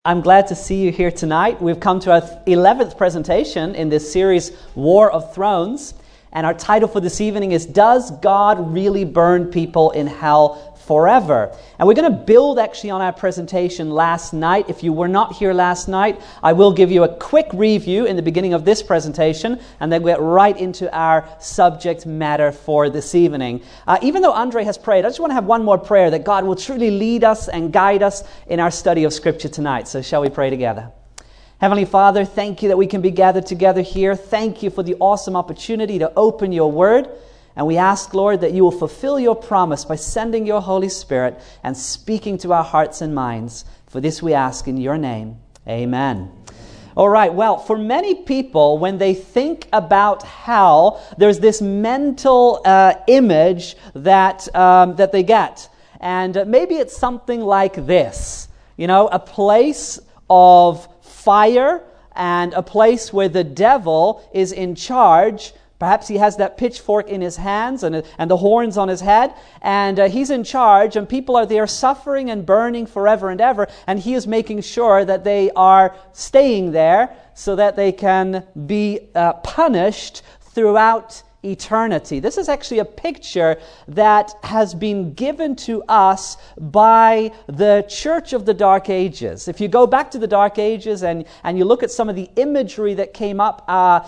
I'm glad to see you here tonight. We've come to our 11th presentation in this series, War of Thrones. And our title for this evening is, Does God Really Burn People in Hell Forever? And we're going to build actually on our presentation last night. If you were not here last night, I will give you a quick review in the beginning of this presentation, and then we'll get right into our subject matter for this evening. Even though Andre has prayed, I just want to have one more prayer that God will truly lead us and guide us in our study of Scripture tonight. So shall we pray together? Heavenly Father, thank you that we can be gathered together here. Thank you for the awesome opportunity to open your word. And we ask, Lord, that you will fulfill your promise by sending your Holy Spirit and speaking to our hearts and minds. For this we ask in your name. Amen. All right, well, for many people, when they think about hell, there's this mental image that they get. And maybe it's something like this. You know, a place of fire and a place where the devil is in charge. Perhaps he has that pitchfork in his hands and the horns on his head, and he's in charge, and people are there suffering and burning forever and ever, and he is making sure that they are staying there so that they can be punished throughout eternity. This is actually a picture that has been given to us by the Church of the Dark Ages. If you go back to the Dark Ages and you look at some of the imagery that came up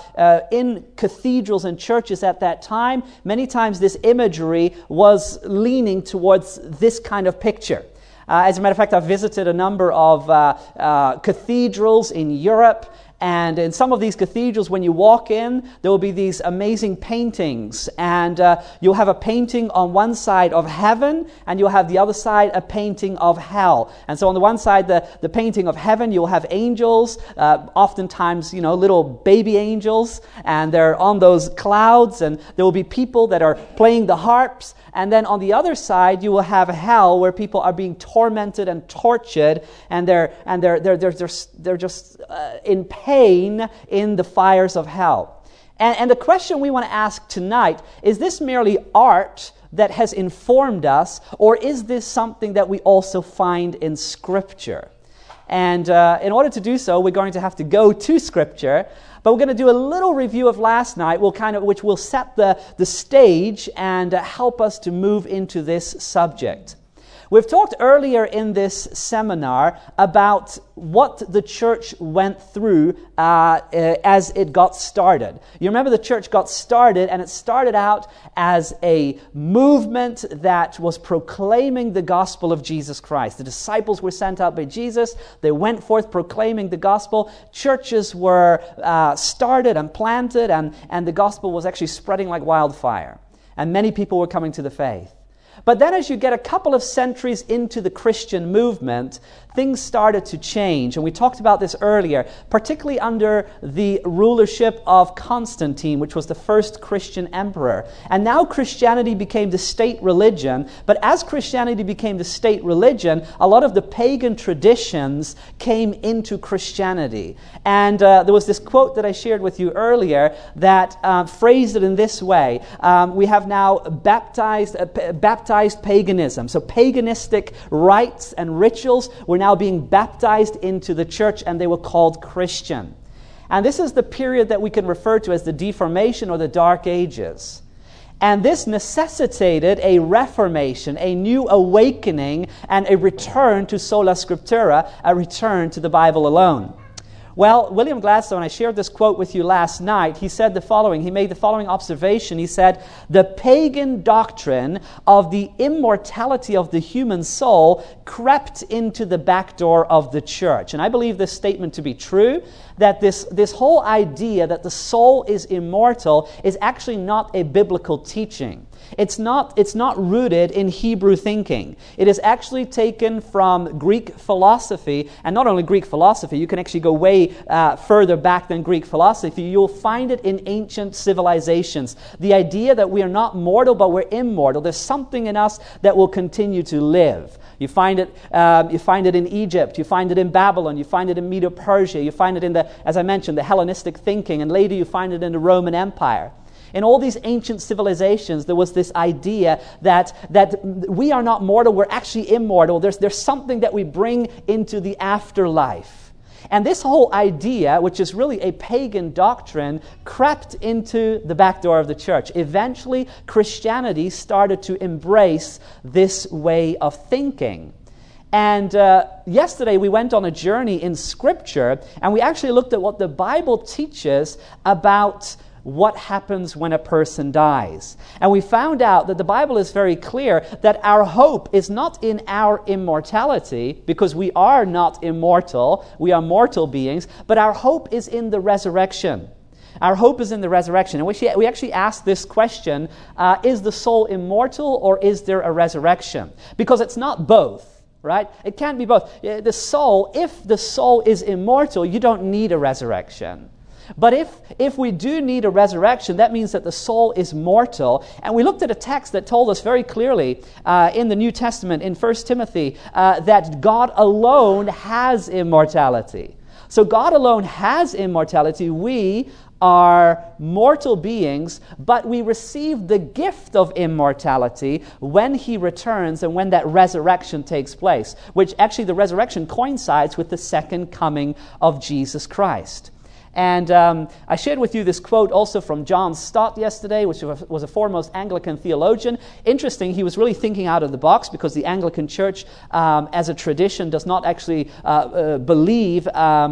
in cathedrals and churches at that time, many times this imagery was leaning towards this kind of picture. As a matter of fact, I've visited a number of cathedrals in Europe. And in some of these cathedrals, when you walk in, there will be these amazing paintings. And you'll have a painting on one side of heaven, and you'll have the other side a painting of hell. And so on the one side, the painting of heaven, you'll have angels, oftentimes, little baby angels, and they're on those clouds, and there will be people that are playing the harps. And then on the other side, you will have hell, where people are being tormented and tortured, and they're just in pain in the fires of hell. And the question we want to ask tonight is this merely art that has informed us, or is this something that we also find in Scripture? And in order to do so, we're going to have to go to Scripture. But we're going to do a little review of last night, which will set the stage and help us to move into this subject. We've talked earlier in this seminar about what the church went through as it got started. You remember the church got started, and it started out as a movement that was proclaiming the gospel of Jesus Christ. The disciples were sent out by Jesus. They went forth proclaiming the gospel. Churches were started and planted, and the gospel was actually spreading like wildfire. And many people were coming to the faith. But then as you get a couple of centuries into the Christian movement, things started to change. And we talked about this earlier, particularly under the rulership of Constantine, which was the first Christian emperor. And now Christianity became the state religion. But as Christianity became the state religion, a lot of the pagan traditions came into Christianity. And there was this quote that I shared with you earlier that phrased it in this way. We have now baptized paganism. So paganistic rites and rituals were now being baptized into the church, and they were called Christian. And this is the period that we can refer to as the Deformation or the Dark Ages. And this necessitated a reformation, a new awakening, and a return to sola scriptura, a return to the Bible alone. Well, William Gladstone, I shared this quote with you last night. He said the following. He made the following observation. He said, "The pagan doctrine of the immortality of the human soul crept into the back door of the church." And I believe this statement to be true, that this whole idea that the soul is immortal is actually not a biblical teaching. It's not rooted in Hebrew thinking. It is actually taken from Greek philosophy, and not only Greek philosophy, you can actually go way further back than Greek philosophy. You'll find it in ancient civilizations. The idea that we are not mortal, but we're immortal. There's something in us that will continue to live. You find it in Egypt, you find it in Babylon, you find it in Medo-Persia, you find it in as I mentioned, the Hellenistic thinking, and later you find it in the Roman Empire. In all these ancient civilizations, there was this idea that we are not mortal, we're actually immortal. There's something that we bring into the afterlife. And this whole idea, which is really a pagan doctrine, crept into the back door of the church. Eventually, Christianity started to embrace this way of thinking. And yesterday we went on a journey in Scripture, and we actually looked at what the Bible teaches about what happens when a person dies. And we found out that the Bible is very clear that our hope is not in our immortality, because we are not immortal, we are mortal beings, but our hope is in the resurrection. Our hope is in the resurrection. And we actually asked this question, is the soul immortal or is there a resurrection? Because it's not both. Right? It can't be both. The soul, if the soul is immortal, you don't need a resurrection. But if we do need a resurrection, that means that the soul is mortal. And we looked at a text that told us very clearly in the New Testament, in 1 Timothy, that God alone has immortality. So God alone has immortality. We are mortal beings, but we receive the gift of immortality when He returns and when that resurrection takes place, which actually the resurrection coincides with the second coming of Jesus Christ. And I shared with you this quote also from John Stott yesterday, which was a foremost Anglican theologian. Interesting, he was really thinking out of the box, because the Anglican Church, as a tradition, does not actually believe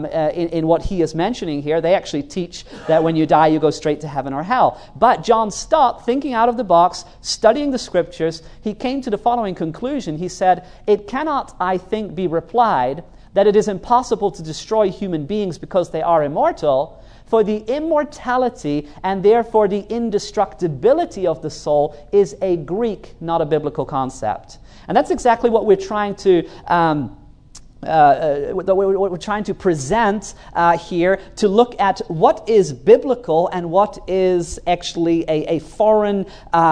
in what he is mentioning here. They actually teach that when you die, you go straight to heaven or hell. But John Stott, thinking out of the box, studying the Scriptures, he came to the following conclusion. He said, "It cannot, I think, be replied that it is impossible to destroy human beings because they are immortal, for the immortality and therefore the indestructibility of the soul is a Greek, not a biblical concept." And that's exactly what we're trying to present here, to look at what is biblical and what is actually a foreign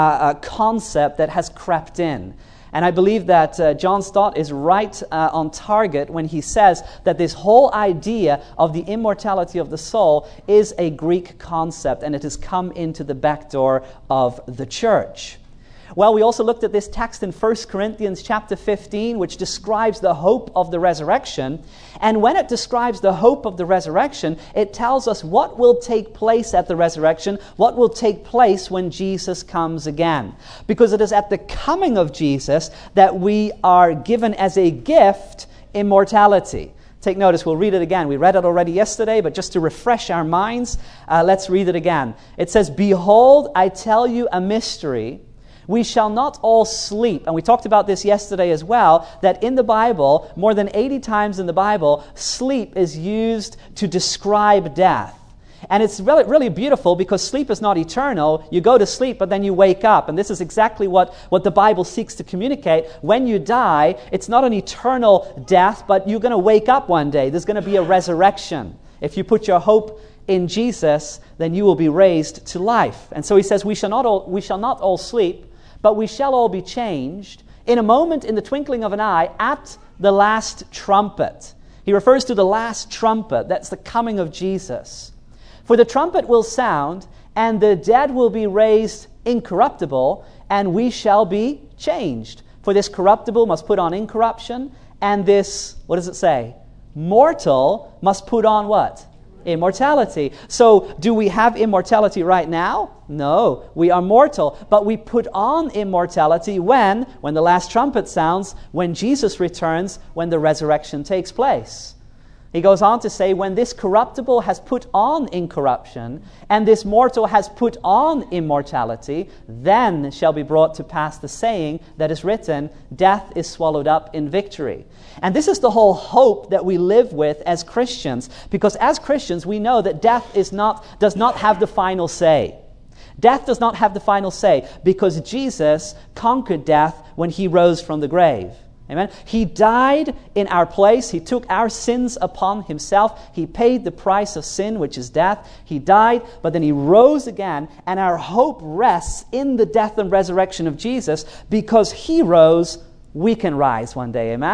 concept that has crept in. And I believe that John Stott is right on target when he says that this whole idea of the immortality of the soul is a Greek concept, and it has come into the back door of the church. Well, we also looked at this text in 1 Corinthians chapter 15, which describes the hope of the resurrection. And when it describes the hope of the resurrection, it tells us what will take place at the resurrection, what will take place when Jesus comes again. Because it is at the coming of Jesus that we are given as a gift immortality. Take notice, we'll read it again. We read it already yesterday, but just to refresh our minds, let's read it again. It says, "Behold, I tell you a mystery. We shall not all sleep." And we talked about this yesterday as well, that in the Bible, more than 80 times in the Bible, sleep is used to describe death. And it's really, really beautiful, because sleep is not eternal. You go to sleep, but then you wake up. And this is exactly what the Bible seeks to communicate. When you die, it's not an eternal death, but you're going to wake up one day. There's going to be a resurrection. If you put your hope in Jesus, then you will be raised to life. And so he says, we shall not all sleep, but we shall all be changed in a moment, in the twinkling of an eye, at the last trumpet. He refers to the last trumpet. That's the coming of Jesus. "For the trumpet will sound, and the dead will be raised incorruptible, and we shall be changed. For this corruptible must put on incorruption, and this," what does it say? "Mortal must put on" what? Immortality. So, do we have immortality right now? No, we are mortal, but we put on immortality when the last trumpet sounds, when Jesus returns, when the resurrection takes place. He goes on to say, when this corruptible has put on incorruption, and this mortal has put on immortality, then shall be brought to pass the saying that is written, "Death is swallowed up in victory." And this is the whole hope that we live with as Christians, because as Christians we know that death does not have the final say. Death does not have the final say, because Jesus conquered death when He rose from the grave. Amen. He died in our place. He took our sins upon Himself. He paid the price of sin, which is death. He died, but then He rose again, and our hope rests in the death and resurrection of Jesus. Because He rose, we can rise one day. Amen.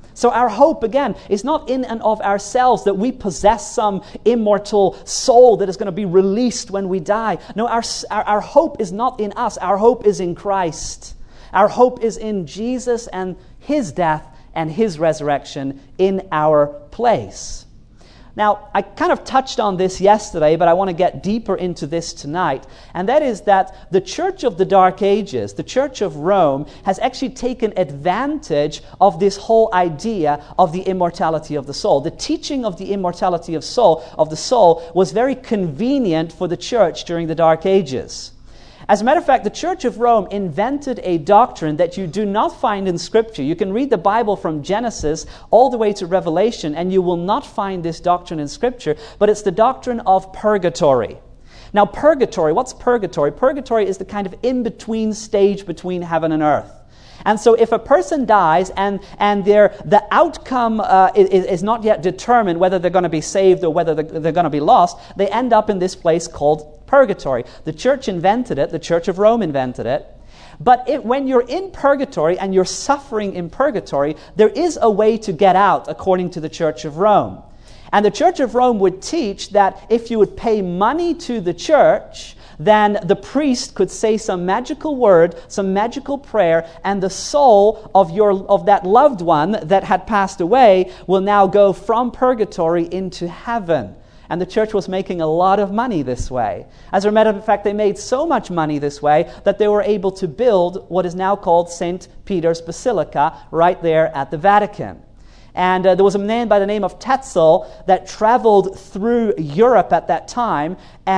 So our hope, again, is not in and of ourselves that we possess some immortal soul that is going to be released when we die. No, our hope is not in us. Our hope is in Christ. Our hope is in Jesus and His death and His resurrection in our place. Now, I kind of touched on this yesterday, but I want to get deeper into this tonight. And that is that the church of the Dark Ages, the Church of Rome, has actually taken advantage of this whole idea of the immortality of the soul. The teaching of the immortality of the soul was very convenient for the church during the Dark Ages. As a matter of fact, the Church of Rome invented a doctrine that you do not find in Scripture. You can read the Bible from Genesis all the way to Revelation, and you will not find this doctrine in Scripture, but it's the doctrine of purgatory. Now, purgatory, what's purgatory? Purgatory is the kind of in-between stage between heaven and earth. And so if a person dies and the outcome is not yet determined, whether they're going to be saved or whether they're going to be lost, they end up in this place called purgatory. The church invented it. The Church of Rome invented it. But when you're in purgatory and you're suffering in purgatory, there is a way to get out, according to the Church of Rome. And the Church of Rome would teach that if you would pay money to the church, then the priest could say some magical word, some magical prayer, and the soul of that loved one that had passed away will now go from purgatory into heaven. And the church was making a lot of money this way. As a matter of fact, they made so much money this way that they were able to build what is now called St. Peter's Basilica right there at the Vatican. And there was a man by the name of Tetzel that traveled through Europe at that time,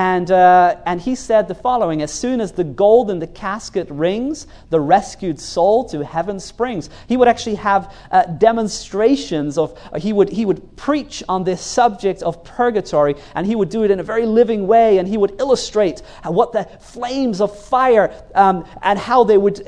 and he said the following: as soon as the gold in the casket rings, the rescued soul to heaven springs. He would actually have demonstrations of, he would preach on this subject of purgatory, and he would do it in a very living way, and he would illustrate what the flames of fire and how they would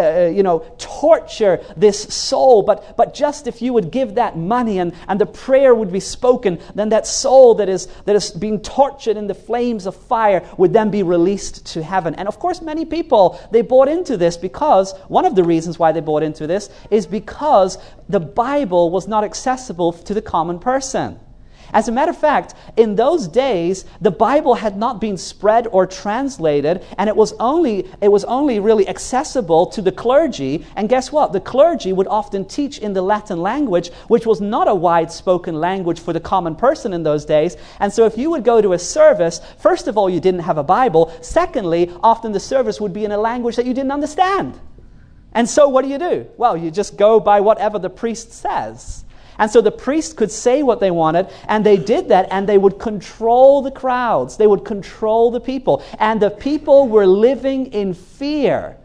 torture this soul, but just if you would give that money and the prayer would be spoken, then that soul that is being tortured in the flames of fire would then be released to heaven. And of course, many people, they bought into this because, one of the reasons why they bought into this is because the Bible was not accessible to the common person. As a matter of fact, in those days, the Bible had not been spread or translated, and it was only really accessible to the clergy. And guess what? The clergy would often teach in the Latin language, which was not a wide-spoken language for the common person in those days. And so if you would go to a service, first of all, you didn't have a Bible. Secondly, often the service would be in a language that you didn't understand. And so what do? Well, you just go by whatever the priest says. And so the priests could say what they wanted, and they did that, and they would control the crowds. They would control the people. And the people were living in fear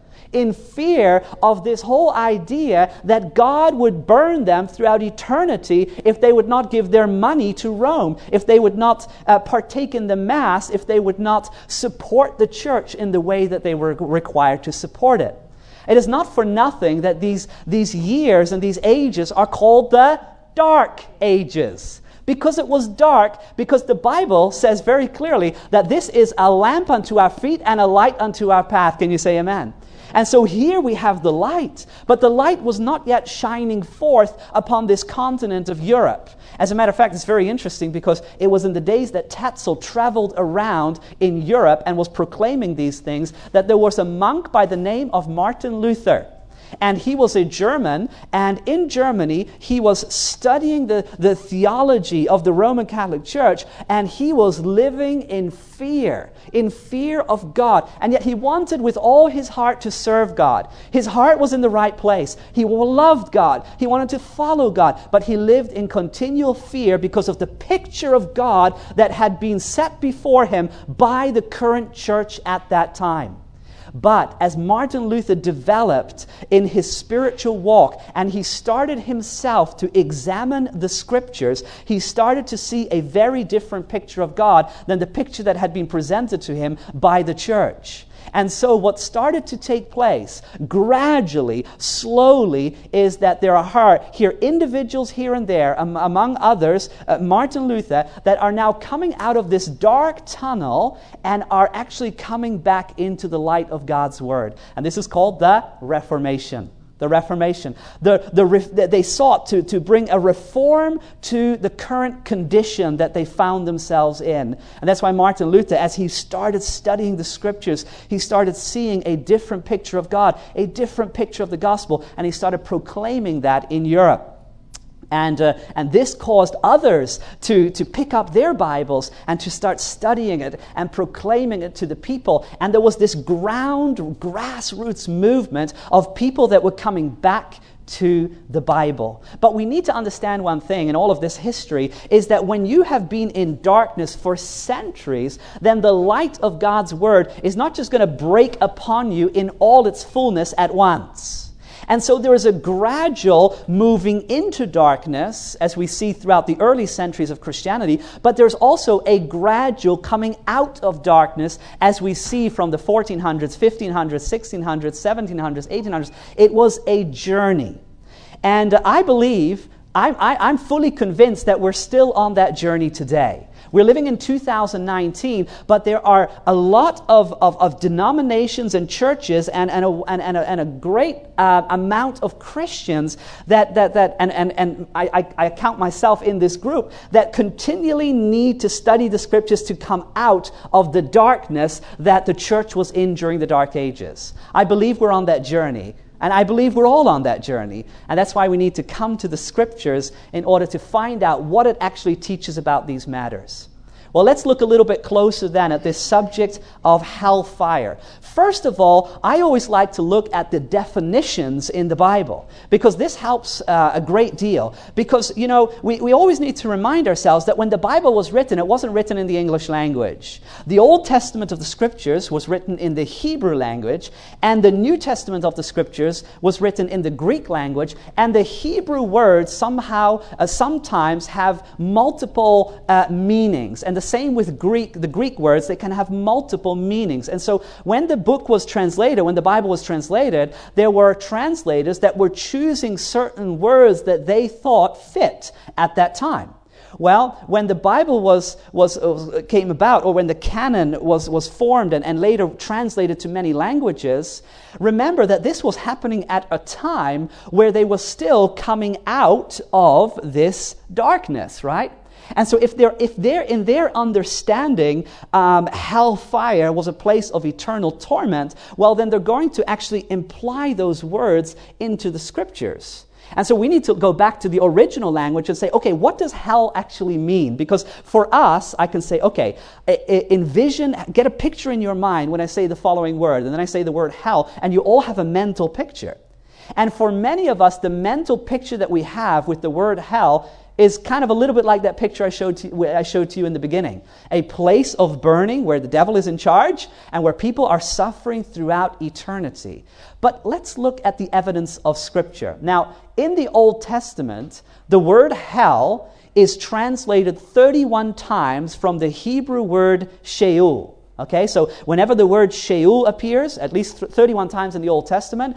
of this whole idea that God would burn them throughout eternity if they would not give their money to Rome, if they would not partake in the Mass, if they would not support the church in the way that they were required to support it. It is not for nothing that these years and these ages are called the Dark Ages. Because it was dark, because the Bible says very clearly that this is a lamp unto our feet and a light unto our path. Can you say amen? And so here we have the light, but the light was not yet shining forth upon this continent of Europe. As a matter of fact, it's very interesting because it was in the days that Tetzel traveled around in Europe and was proclaiming these things that there was a monk by the name of Martin Luther. And he was a German, and in Germany he was studying the theology of the Roman Catholic Church, and he was living in fear of God. And yet he wanted with all his heart to serve God. His heart was in the right place. He loved God. He wanted to follow God, but he lived in continual fear because of the picture of God that had been set before him by the current church at that time. But as Martin Luther developed in his spiritual walk and he started himself to examine the Scriptures, he started to see a very different picture of God than the picture that had been presented to him by the church. And so what started to take place gradually, slowly, is that there are here individuals here and there, among others, Martin Luther, that are now coming out of this dark tunnel and are actually coming back into the light of God's Word. And this is called the Reformation. The Reformation. They sought to bring a reform to the current condition that they found themselves in. And that's why Martin Luther, as he started studying the Scriptures, he started seeing a different picture of God, a different picture of the gospel, and he started proclaiming that in Europe. And this caused others to pick up their Bibles and to start studying it and proclaiming it to the people. And there was this grassroots movement of people that were coming back to the Bible. But we need to understand one thing in all of this history is that when you have been in darkness for centuries, then the light of God's Word is not just going to break upon you in all its fullness at once. And so there is a gradual moving into darkness, as we see throughout the early centuries of Christianity, but there's also a gradual coming out of darkness, as we see from the 1400s, 1500s, 1600s, 1700s, 1800s. It was a journey. And I believe, I'm fully convinced that we're still on that journey today. We're living in 2019, but there are a lot of denominations and churches and a great amount of Christians that I count myself in this group, that continually need to study the Scriptures to come out of the darkness that the church was in during the Dark Ages. I believe we're on that journey. And I believe we're all on that journey. And that's why we need to come to the Scriptures in order to find out what it actually teaches about these matters. Well, let's look a little bit closer then at this subject of hellfire. First of all, I always like to look at the definitions in the Bible, because this helps a great deal. Because, you know, we always need to remind ourselves that when the Bible was written, it wasn't written in the English language. The Old Testament of the Scriptures was written in the Hebrew language, and the New Testament of the Scriptures was written in the Greek language, and the Hebrew words sometimes have multiple meanings. And the same with the Greek words, they can have multiple meanings. And so when the book was translated, when the Bible was translated, there were translators that were choosing certain words that they thought fit at that time. Well, when the Bible came about, or when the canon was formed and later translated to many languages, remember that this was happening at a time where they were still coming out of this darkness, right? And so if they're in their understanding, hellfire was a place of eternal torment, well, then they're going to actually imply those words into the Scriptures. And so we need to go back to the original language and say, okay, what does hell actually mean? Because for us, I can say, okay, envision, get a picture in your mind when I say the following word, and then I say the word hell, and you all have a mental picture. And for many of us, the mental picture that we have with the word hell is kind of a little bit like that picture I showed to you in the beginning. A place of burning where the devil is in charge and where people are suffering throughout eternity. But let's look at the evidence of Scripture. Now, in the Old Testament, the word hell is translated 31 times from the Hebrew word Sheol. Okay, so whenever the word Sheol appears, at least 31 times in the Old Testament,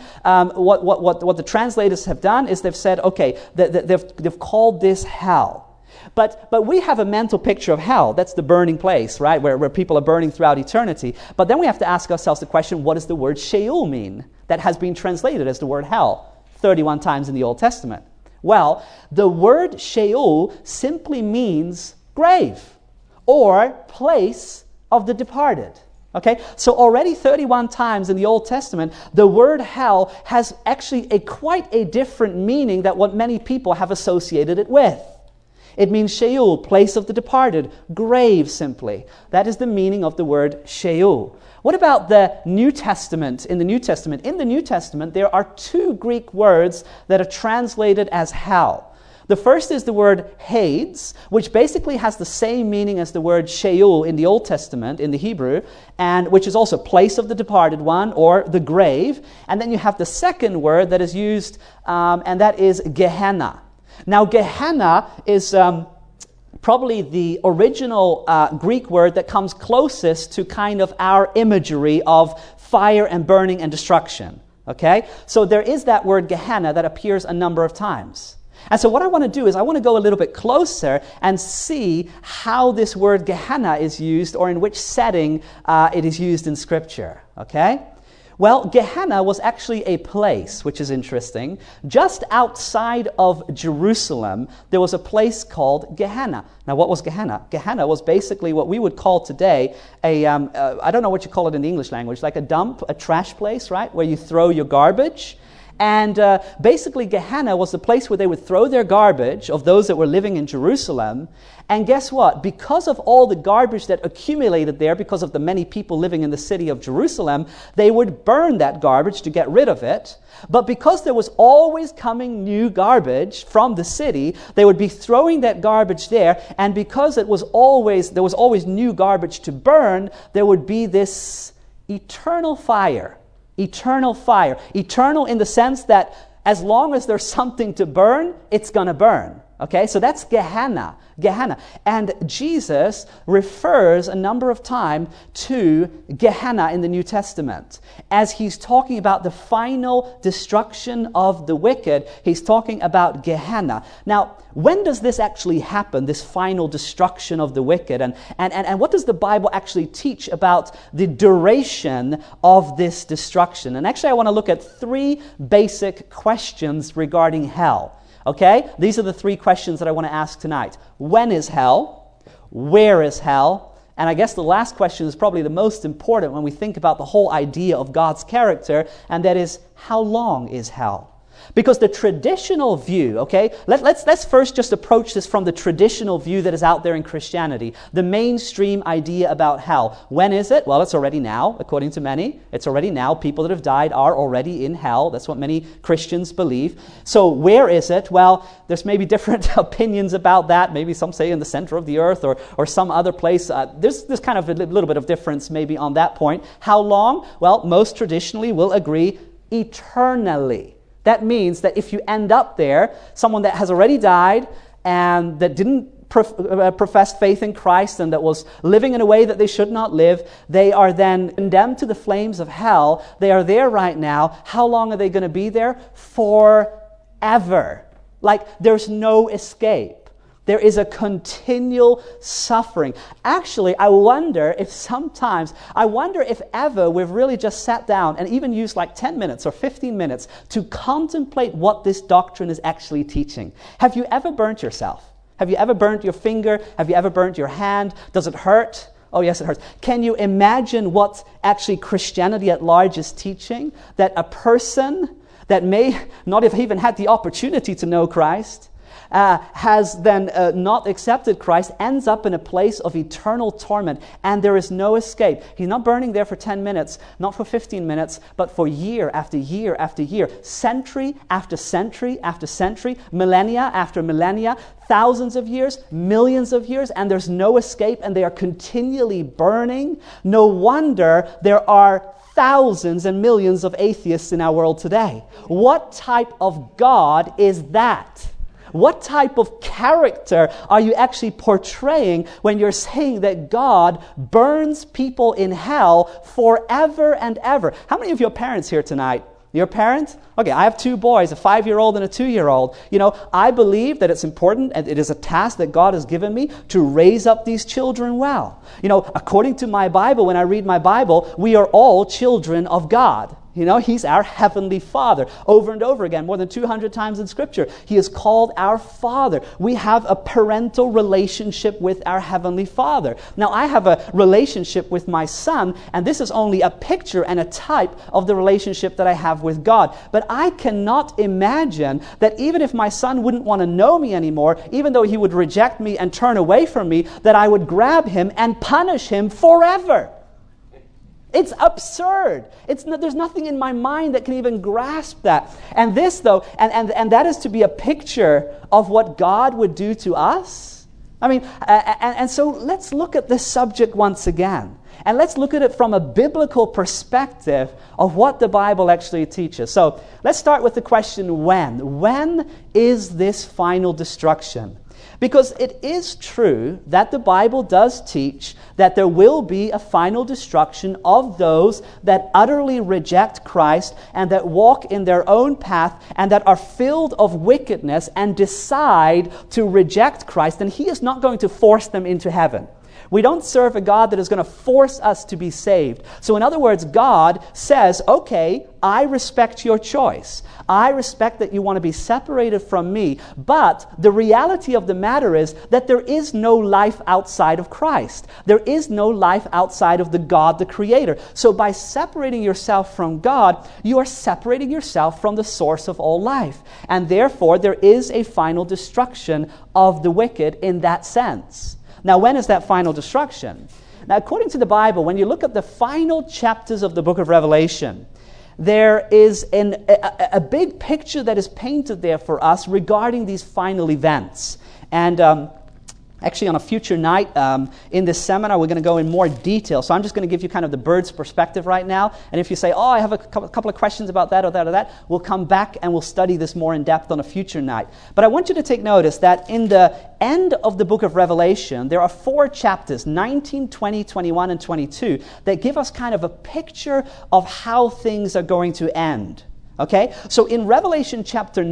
what the translators have done is they've said, okay, they've called this hell. But we have a mental picture of hell. That's the burning place, right, where people are burning throughout eternity. But then we have to ask ourselves the question, what does the word Sheol mean? That has been translated as the word hell 31 times in the Old Testament. Well, the word Sheol simply means grave or place of the departed. Okay, so already 31 times in the Old Testament, the word hell has actually quite a different meaning than what many people have associated it with. It means Sheol, place of the departed, grave simply. That is the meaning of the word Sheol. What about the New Testament? In the New Testament, there are two Greek words that are translated as hell. The first is the word Hades, which basically has the same meaning as the word Sheol in the Old Testament, in the Hebrew, and which is also place of the departed one, or the grave. And then you have the second word that is used, and that is Gehenna. Now, Gehenna is probably the original Greek word that comes closest to kind of our imagery of fire and burning and destruction. Okay? So there is that word Gehenna that appears a number of times. And so what I want to do is I want to go a little bit closer and see how this word Gehenna is used, or in which setting it is used in Scripture. Okay? Well, Gehenna was actually a place, which is interesting. Just outside of Jerusalem, there was a place called Gehenna. Now, what was Gehenna? Gehenna was basically what we would call today I don't know what you call it in the English language, like a dump, a trash place, right, where you throw your garbage. And basically, Gehenna was the place where they would throw their garbage of those that were living in Jerusalem. And guess what? Because of all the garbage that accumulated there, because of the many people living in the city of Jerusalem, they would burn that garbage to get rid of it. But because there was always coming new garbage from the city, they would be throwing that garbage there. And because there was always new garbage to burn, there would be this eternal fire. Eternal fire. Eternal in the sense that as long as there's something to burn, it's going to burn. Okay, so that's Gehenna. Gehenna. And Jesus refers a number of times to Gehenna in the New Testament. As he's talking about the final destruction of the wicked, he's talking about Gehenna. Now, when does this actually happen, this final destruction of the wicked? And what does the Bible actually teach about the duration of this destruction? And actually, I want to look at 3 basic questions regarding hell. Okay? These are the 3 questions that I want to ask tonight. When is hell? Where is hell? And I guess the last question is probably the most important when we think about the whole idea of God's character, and that is, how long is hell? Because the traditional view, okay, let's first just approach this from the traditional view that is out there in Christianity, the mainstream idea about hell. When is it? Well, it's already now, according to many. It's already now. People that have died are already in hell. That's what many Christians believe. So where is it? Well, there's maybe different opinions about that. Maybe some say in the center of the earth or some other place. There's kind of a little bit of difference maybe on that point. How long? Well, most traditionally will agree eternally. That means that if you end up there, someone that has already died and that didn't profess faith in Christ and that was living in a way that they should not live, they are then condemned to the flames of hell. They are there right now. How long are they going to be there? Forever. Like there's no escape. There is a continual suffering. Actually, I wonder if ever we've really just sat down and even used like 10 minutes or 15 minutes to contemplate what this doctrine is actually teaching. Have you ever burnt yourself? Have you ever burnt your finger? Have you ever burnt your hand? Does it hurt? Oh, yes, it hurts. Can you imagine what actually Christianity at large is teaching? That a person that may not have even had the opportunity to know Christ has then not accepted Christ, ends up in a place of eternal torment, and there is no escape. He's not burning there for 10 minutes, not for 15 minutes, but for year after year after year, century after century after century, millennia after millennia, thousands of years, millions of years, and there's no escape, and they are continually burning. No wonder there are thousands and millions of atheists in our world today. What type of God is that? What type of character are you actually portraying when you're saying that God burns people in hell forever and ever? How many of your parents here tonight? Your parents? Okay, I have 2 boys, a 5-year-old and a 2-year-old. You know, I believe that it's important and it is a task that God has given me to raise up these children well. You know, according to my Bible, when I read my Bible, we are all children of God. You know, He's our Heavenly Father. Over and over again, more than 200 times in Scripture, He is called our Father. We have a parental relationship with our Heavenly Father. Now, I have a relationship with my son, and this is only a picture and a type of the relationship that I have with God. But I cannot imagine that even if my son wouldn't want to know me anymore, even though he would reject me and turn away from me, that I would grab him and punish him forever. It's absurd. There's nothing in my mind that can even grasp that. And this, though, and that is to be a picture of what God would do to us. I mean, and so let's look at this subject once again. And let's look at it from a biblical perspective of what the Bible actually teaches. So let's start with the question, when? When is this final destruction? Because it is true that the Bible does teach that there will be a final destruction of those that utterly reject Christ and that walk in their own path and that are filled of wickedness and decide to reject Christ. And He is not going to force them into heaven. We don't serve a God that is going to force us to be saved. So in other words, God says, okay, I respect your choice. I respect that you want to be separated from me. But the reality of the matter is that there is no life outside of Christ. There is no life outside of the God, the Creator. So by separating yourself from God, you are separating yourself from the source of all life. And therefore, there is a final destruction of the wicked in that sense. Now, when is that final destruction? Now, according to the Bible, when you look at the final chapters of the book of Revelation, there is a big picture that is painted there for us regarding these final events. And actually, on a future night in this seminar, we're going to go in more detail. So I'm just going to give you kind of the bird's perspective right now. And if you say, I have a couple of questions about that or that or that, we'll come back and we'll study this more in depth on a future night. But I want you to take notice that in the end of the book of Revelation, there are 4 chapters, 19, 20, 21, and 22, that give us kind of a picture of how things are going to end. Okay, so in Revelation chapter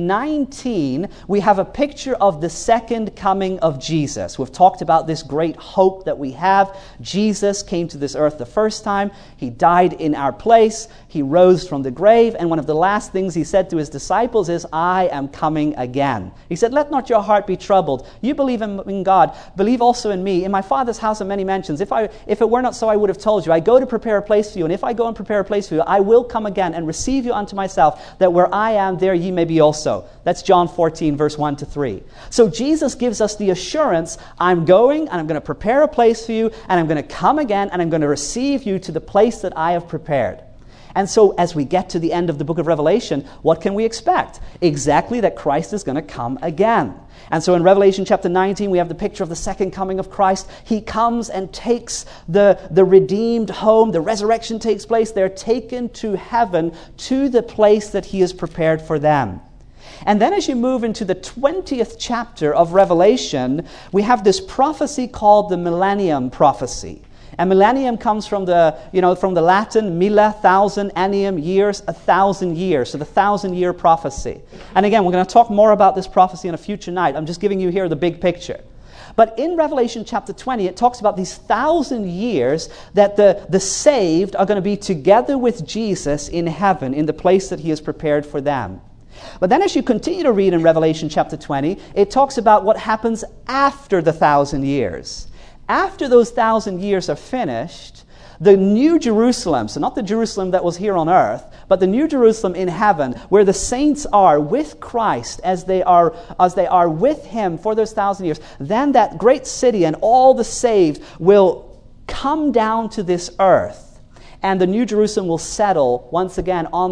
19, we have a picture of the second coming of Jesus. We've talked about this great hope that we have. Jesus came to this earth the first time. He died in our place. He rose from the grave. And one of the last things he said to his disciples is, I am coming again. He said, let not your heart be troubled. You believe in God. Believe also in me. In my Father's house are many mansions. If it were not so, I would have told you. I go to prepare a place for you. And if I go and prepare a place for you, I will come again and receive you unto myself, that where I am, there ye may be also. That's John 14, verse 1 to 3. So Jesus gives us the assurance, I'm going, and I'm going to prepare a place for you, and I'm going to come again, and I'm going to receive you to the place that I have prepared. And so as we get to the end of the book of Revelation, what can we expect? Exactly that Christ is going to come again. And so in Revelation chapter 19, we have the picture of the second coming of Christ. He comes and takes the redeemed home. The resurrection takes place. They're taken to heaven, to the place that he has prepared for them. And then as you move into the 20th chapter of Revelation, we have this prophecy called the Millennium Prophecy. And millennium comes from the Latin milla, 1,000, annium, years, 1,000 years. So the 1,000-year prophecy. And again, we're going to talk more about this prophecy in a future night. I'm just giving you here the big picture. But in Revelation chapter 20, it talks about these 1,000 years that the saved are going to be together with Jesus in heaven, in the place that he has prepared for them. But then as you continue to read in Revelation chapter 20, it talks about what happens after the 1,000 years. After those 1,000 years are finished, the New Jerusalem, so not the Jerusalem that was here on earth, but the New Jerusalem in heaven, where the saints are with Christ as they are with him for those 1,000 years, then that great city and all the saved will come down to this earth. And the New Jerusalem will settle once again on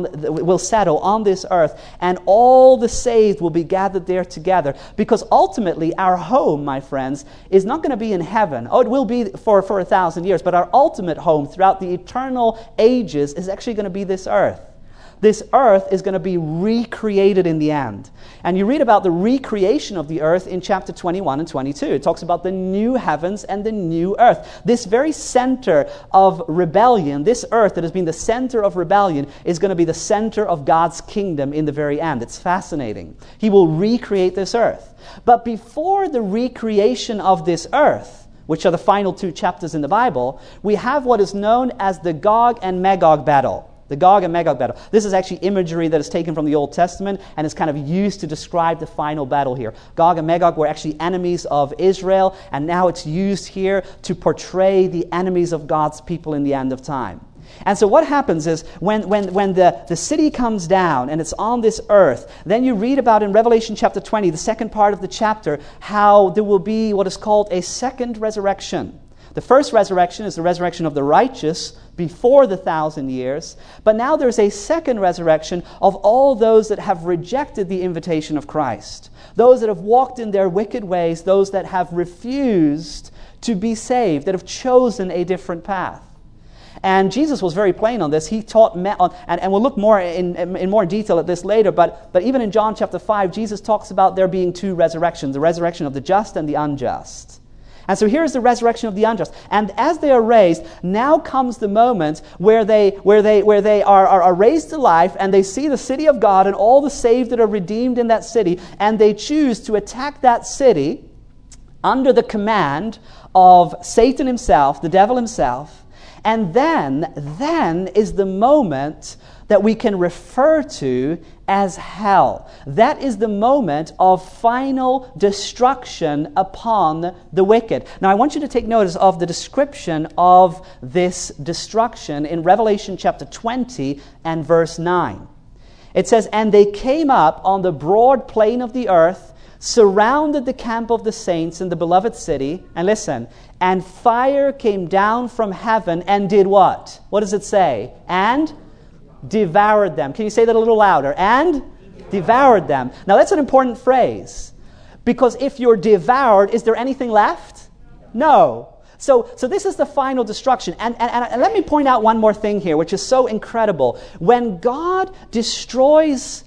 this earth, and all the saved will be gathered there together. Because ultimately, our home, my friends, is not going to be in heaven. Oh, it will be for 1,000 years, but our ultimate home throughout the eternal ages is actually going to be this earth. This earth is going to be recreated in the end. And you read about the recreation of the earth in chapter 21 and 22. It talks about the new heavens and the new earth. This very center of rebellion, this earth that has been the center of rebellion, is going to be the center of God's kingdom in the very end. It's fascinating. He will recreate this earth. But before the recreation of this earth, which are the final 2 chapters in the Bible, we have what is known as the Gog and Magog battle. The Gog and Magog battle. This is actually imagery that is taken from the Old Testament and is kind of used to describe the final battle here. Gog and Magog were actually enemies of Israel, and now it's used here to portray the enemies of God's people in the end of time. And so what happens is when the city comes down and it's on this earth, then you read about in Revelation chapter 20, the second part of the chapter, how there will be what is called a second resurrection. The first resurrection is the resurrection of the righteous before the 1,000 years. But now there's a second resurrection of all those that have rejected the invitation of Christ. Those that have walked in their wicked ways, those that have refused to be saved, that have chosen a different path. And Jesus was very plain on this. He taught, and we'll look more in more detail at this later, but even in John chapter 5, Jesus talks about there being 2 resurrections, the resurrection of the just and the unjust. And so here's the resurrection of the unjust. And as they are raised, now comes the moment where they are raised to life, and they see the city of God and all the saved that are redeemed in that city, and they choose to attack that city under the command of Satan himself, the devil himself. And then is the moment that we can refer to as hell. That is the moment of final destruction upon the wicked. Now I want you to take notice of the description of this destruction in Revelation chapter 20 and verse 9. It says, "And they came up on the broad plain of the earth, surrounded the camp of the saints in the beloved city," and listen, "and fire came down from heaven and did" what? What does it say? "And devoured them." Can you say that a little louder? "And devoured them." Now that's an important phrase, because if you're devoured, is there anything left? No. So this is the final destruction. And let me point out one more thing here, which is so incredible. When God destroys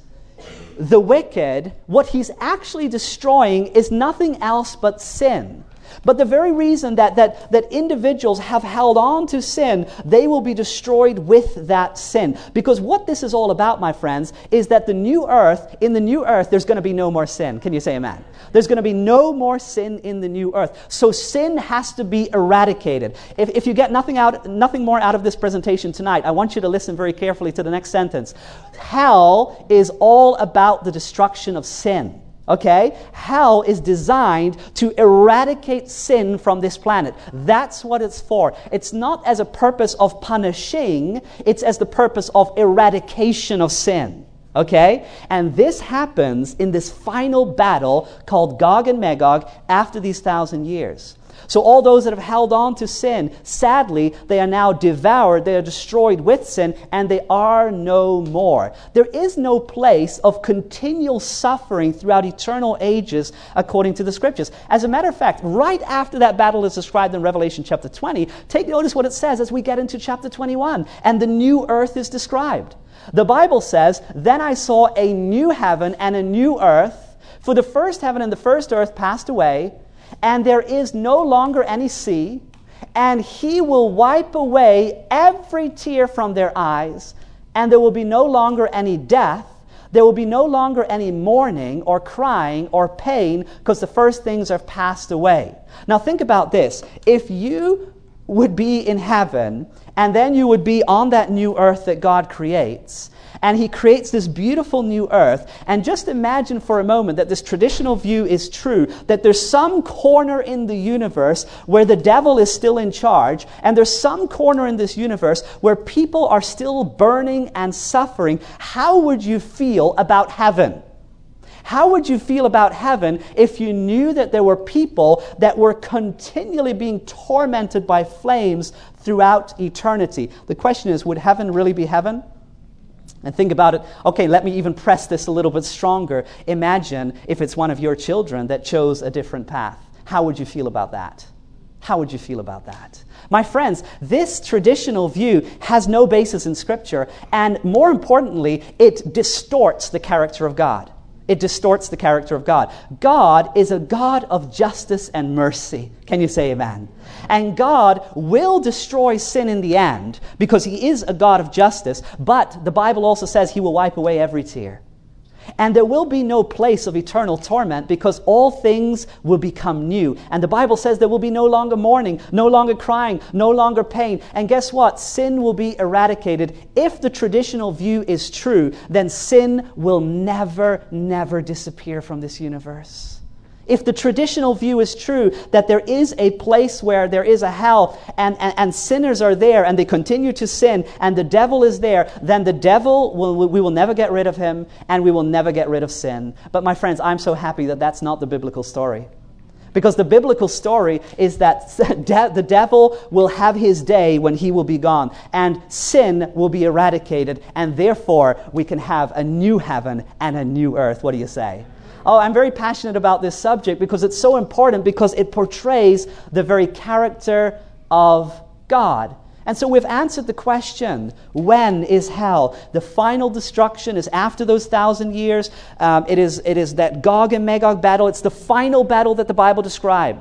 the wicked, what he's actually destroying is nothing else but sin. But the very reason that individuals have held on to sin, they will be destroyed with that sin. Because what this is all about, my friends, is that in the new earth, there's going to be no more sin. Can you say amen? There's going to be no more sin in the new earth. So sin has to be eradicated. If you get nothing more out of this presentation tonight, I want you to listen very carefully to the next sentence. Hell is all about the destruction of sin. Okay? Hell is designed to eradicate sin from this planet. That's what it's for. It's not as a purpose of punishing, it's as the purpose of eradication of sin. Okay? And this happens in this final battle called Gog and Magog after these 1,000 years. So all those that have held on to sin, sadly, they are now devoured, they are destroyed with sin, and they are no more. There is no place of continual suffering throughout eternal ages according to the Scriptures. As a matter of fact, right after that battle is described in Revelation chapter 20, take notice what it says as we get into chapter 21, and the new earth is described. The Bible says, "Then I saw a new heaven and a new earth, for the first heaven and the first earth passed away, and there is no longer any sea, and he will wipe away every tear from their eyes, and there will be no longer any death. There will be no longer any mourning or crying or pain, because the first things have passed away." Now think about this. If you would be in heaven, and then you would be on that new earth that God creates, and he creates this beautiful new earth. And just imagine for a moment that this traditional view is true, that there's some corner in the universe where the devil is still in charge, and there's some corner in this universe where people are still burning and suffering. How would you feel about heaven? How would you feel about heaven if you knew that there were people that were continually being tormented by flames throughout eternity? The question is, would heaven really be heaven? And think about it. Okay, let me even press this a little bit stronger. Imagine if it's one of your children that chose a different path. How would you feel about that? How would you feel about that? My friends, this traditional view has no basis in Scripture, and more importantly, it distorts the character of God. It distorts the character of God. God is a God of justice and mercy. Can you say amen? And God will destroy sin in the end because he is a God of justice, but the Bible also says he will wipe away every tear. And there will be no place of eternal torment because all things will become new. And the Bible says there will be no longer mourning, no longer crying, no longer pain. And guess what? Sin will be eradicated. If the traditional view is true, then sin will never, never disappear from this universe. If the traditional view is true, that there is a place where there is a hell and sinners are there and they continue to sin and the devil is there, then the devil, we will never get rid of him and we will never get rid of sin. But my friends, I'm so happy that that's not the biblical story. Because the biblical story is that the devil will have his day when he will be gone and sin will be eradicated, and therefore we can have a new heaven and a new earth. What do you say? Oh, I'm very passionate about this subject because it's so important, because it portrays the very character of God. And so we've answered the question, when is hell? The final destruction is after those 1,000 years. It is that Gog and Magog battle. It's the final battle that the Bible describes.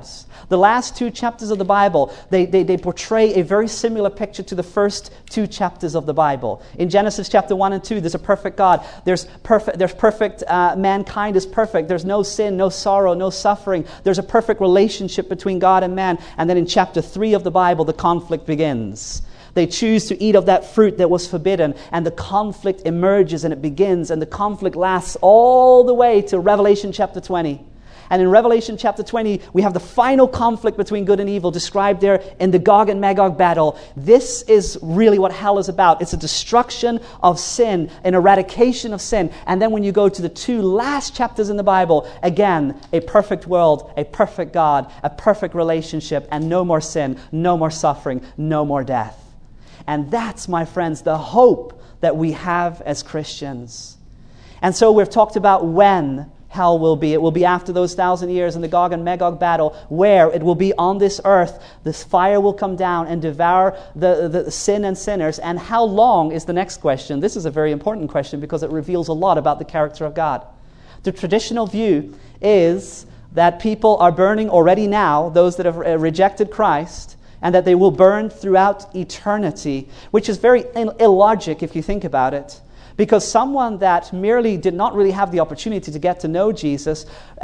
The last 2 chapters of the Bible, they portray a very similar picture to the first 2 chapters of the Bible. In Genesis chapter 1 and 2, there's a perfect God. There's perfect, mankind is perfect. There's no sin, no sorrow, no suffering. There's a perfect relationship between God and man. And then in chapter 3 of the Bible, the conflict begins. They choose to eat of that fruit that was forbidden, and the conflict emerges and it begins, and the conflict lasts all the way to Revelation chapter 20. And in Revelation chapter 20, we have the final conflict between good and evil described there in the Gog and Magog battle. This is really what hell is about. It's a destruction of sin, an eradication of sin. And then when you go to the 2 last chapters in the Bible, again, a perfect world, a perfect God, a perfect relationship, and no more sin, no more suffering, no more death. And that's, my friends, the hope that we have as Christians. And so we've talked about when hell will be. It will be after those 1,000 years in the Gog and Magog battle, where it will be on this earth. This fire will come down and devour the sin and sinners. And how long is the next question? This is a very important question because it reveals a lot about the character of God. The traditional view is that people are burning already now, those that have rejected Christ, and that they will burn throughout eternity, which is very illogic if you think about it. Because someone that merely did not really have the opportunity to get to know Jesus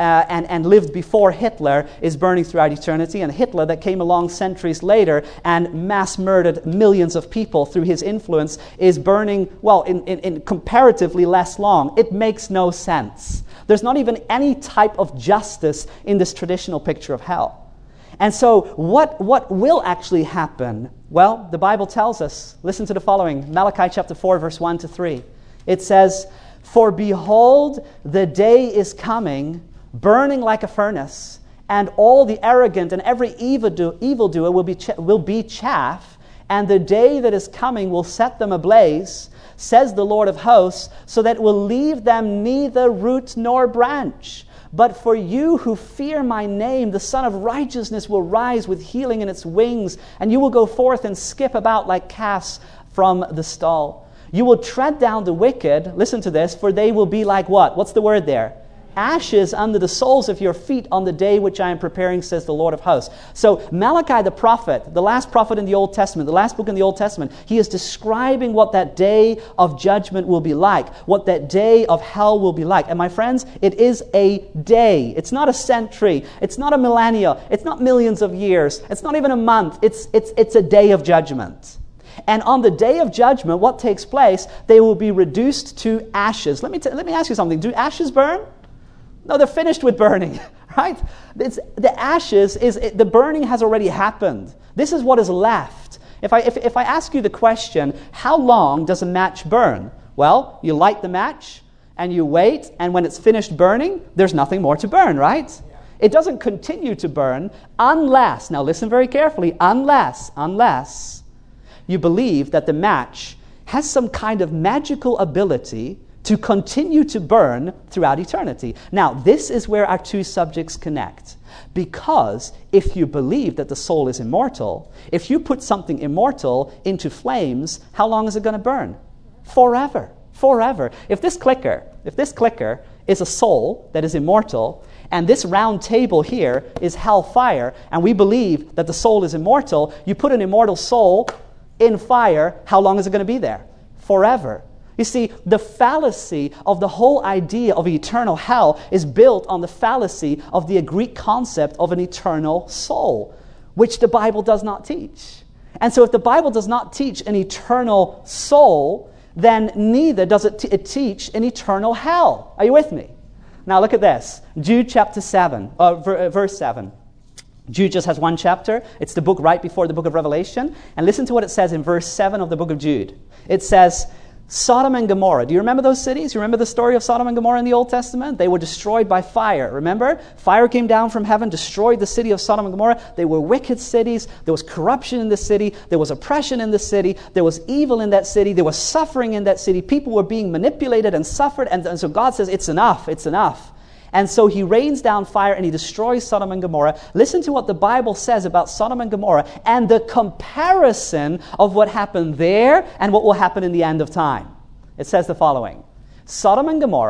and lived before Hitler is burning throughout eternity, and Hitler that came along centuries later and mass murdered millions of people through his influence is burning, well, in comparatively less long. It makes no sense. There's not even any type of justice in this traditional picture of hell. And so what will actually happen? Well, the Bible tells us, listen to the following, Malachi chapter 4, verse 1 to 3. It says, "For behold, the day is coming, burning like a furnace, and all the arrogant and every evildoer will be chaff, and the day that is coming will set them ablaze, says the Lord of hosts, so that it will leave them neither root nor branch. But for you who fear my name, the Son of Righteousness will rise with healing in its wings, and you will go forth and skip about like calves from the stall. You will tread down the wicked," listen to this, "for they will be like" what? What's the word there? "Ashes under the soles of your feet on the day which I am preparing, says the Lord of hosts." So Malachi the prophet, the last prophet in the Old Testament, the last book in the Old Testament, he is describing what that day of judgment will be like, what that day of hell will be like. And my friends, it is a day. It's not a century. It's not a millennia. It's not millions of years. It's not even a month. It's a day of judgment. And on the day of judgment, what takes place? They will be reduced to ashes. Let me ask you something. Do ashes burn? No, they're finished with burning, right? The ashes, the burning has already happened. This is what is left. If I ask you the question, how long does a match burn? Well, you light the match and you wait, and when it's finished burning, there's nothing more to burn, right? It doesn't continue to burn unless, now listen very carefully, unless you believe that the match has some kind of magical ability to continue to burn throughout eternity. Now, this is where our 2 subjects connect. Because if you believe that the soul is immortal, if you put something immortal into flames, how long is it going to burn? Forever. Forever. If this clicker is a soul that is immortal, and this round table here is hellfire, and we believe that the soul is immortal, you put an immortal soul in fire, how long is it going to be there? Forever. You see, the fallacy of the whole idea of eternal hell is built on the fallacy of the Greek concept of an eternal soul, which the Bible does not teach. And so if the Bible does not teach an eternal soul, then neither does it teach an eternal hell. Are you with me? Now look at this. Jude chapter 7, verse 7. Jude just has 1 chapter. It's the book right before the book of Revelation. And listen to what it says in verse 7 of the book of Jude. It says, Sodom and Gomorrah. Do you remember those cities? You remember the story of Sodom and Gomorrah in the Old Testament? They were destroyed by fire. Remember? Fire came down from heaven, destroyed the city of Sodom and Gomorrah. They were wicked cities. There was corruption in the city. There was oppression in the city. There was evil in that city. There was suffering in that city. People were being manipulated and suffered. And so God says, it's enough. It's enough. And so he rains down fire and he destroys Sodom and Gomorrah. Listen to what the Bible says about Sodom and Gomorrah and the comparison of what happened there and what will happen in the end of time. It says the following: Sodom and Gomorrah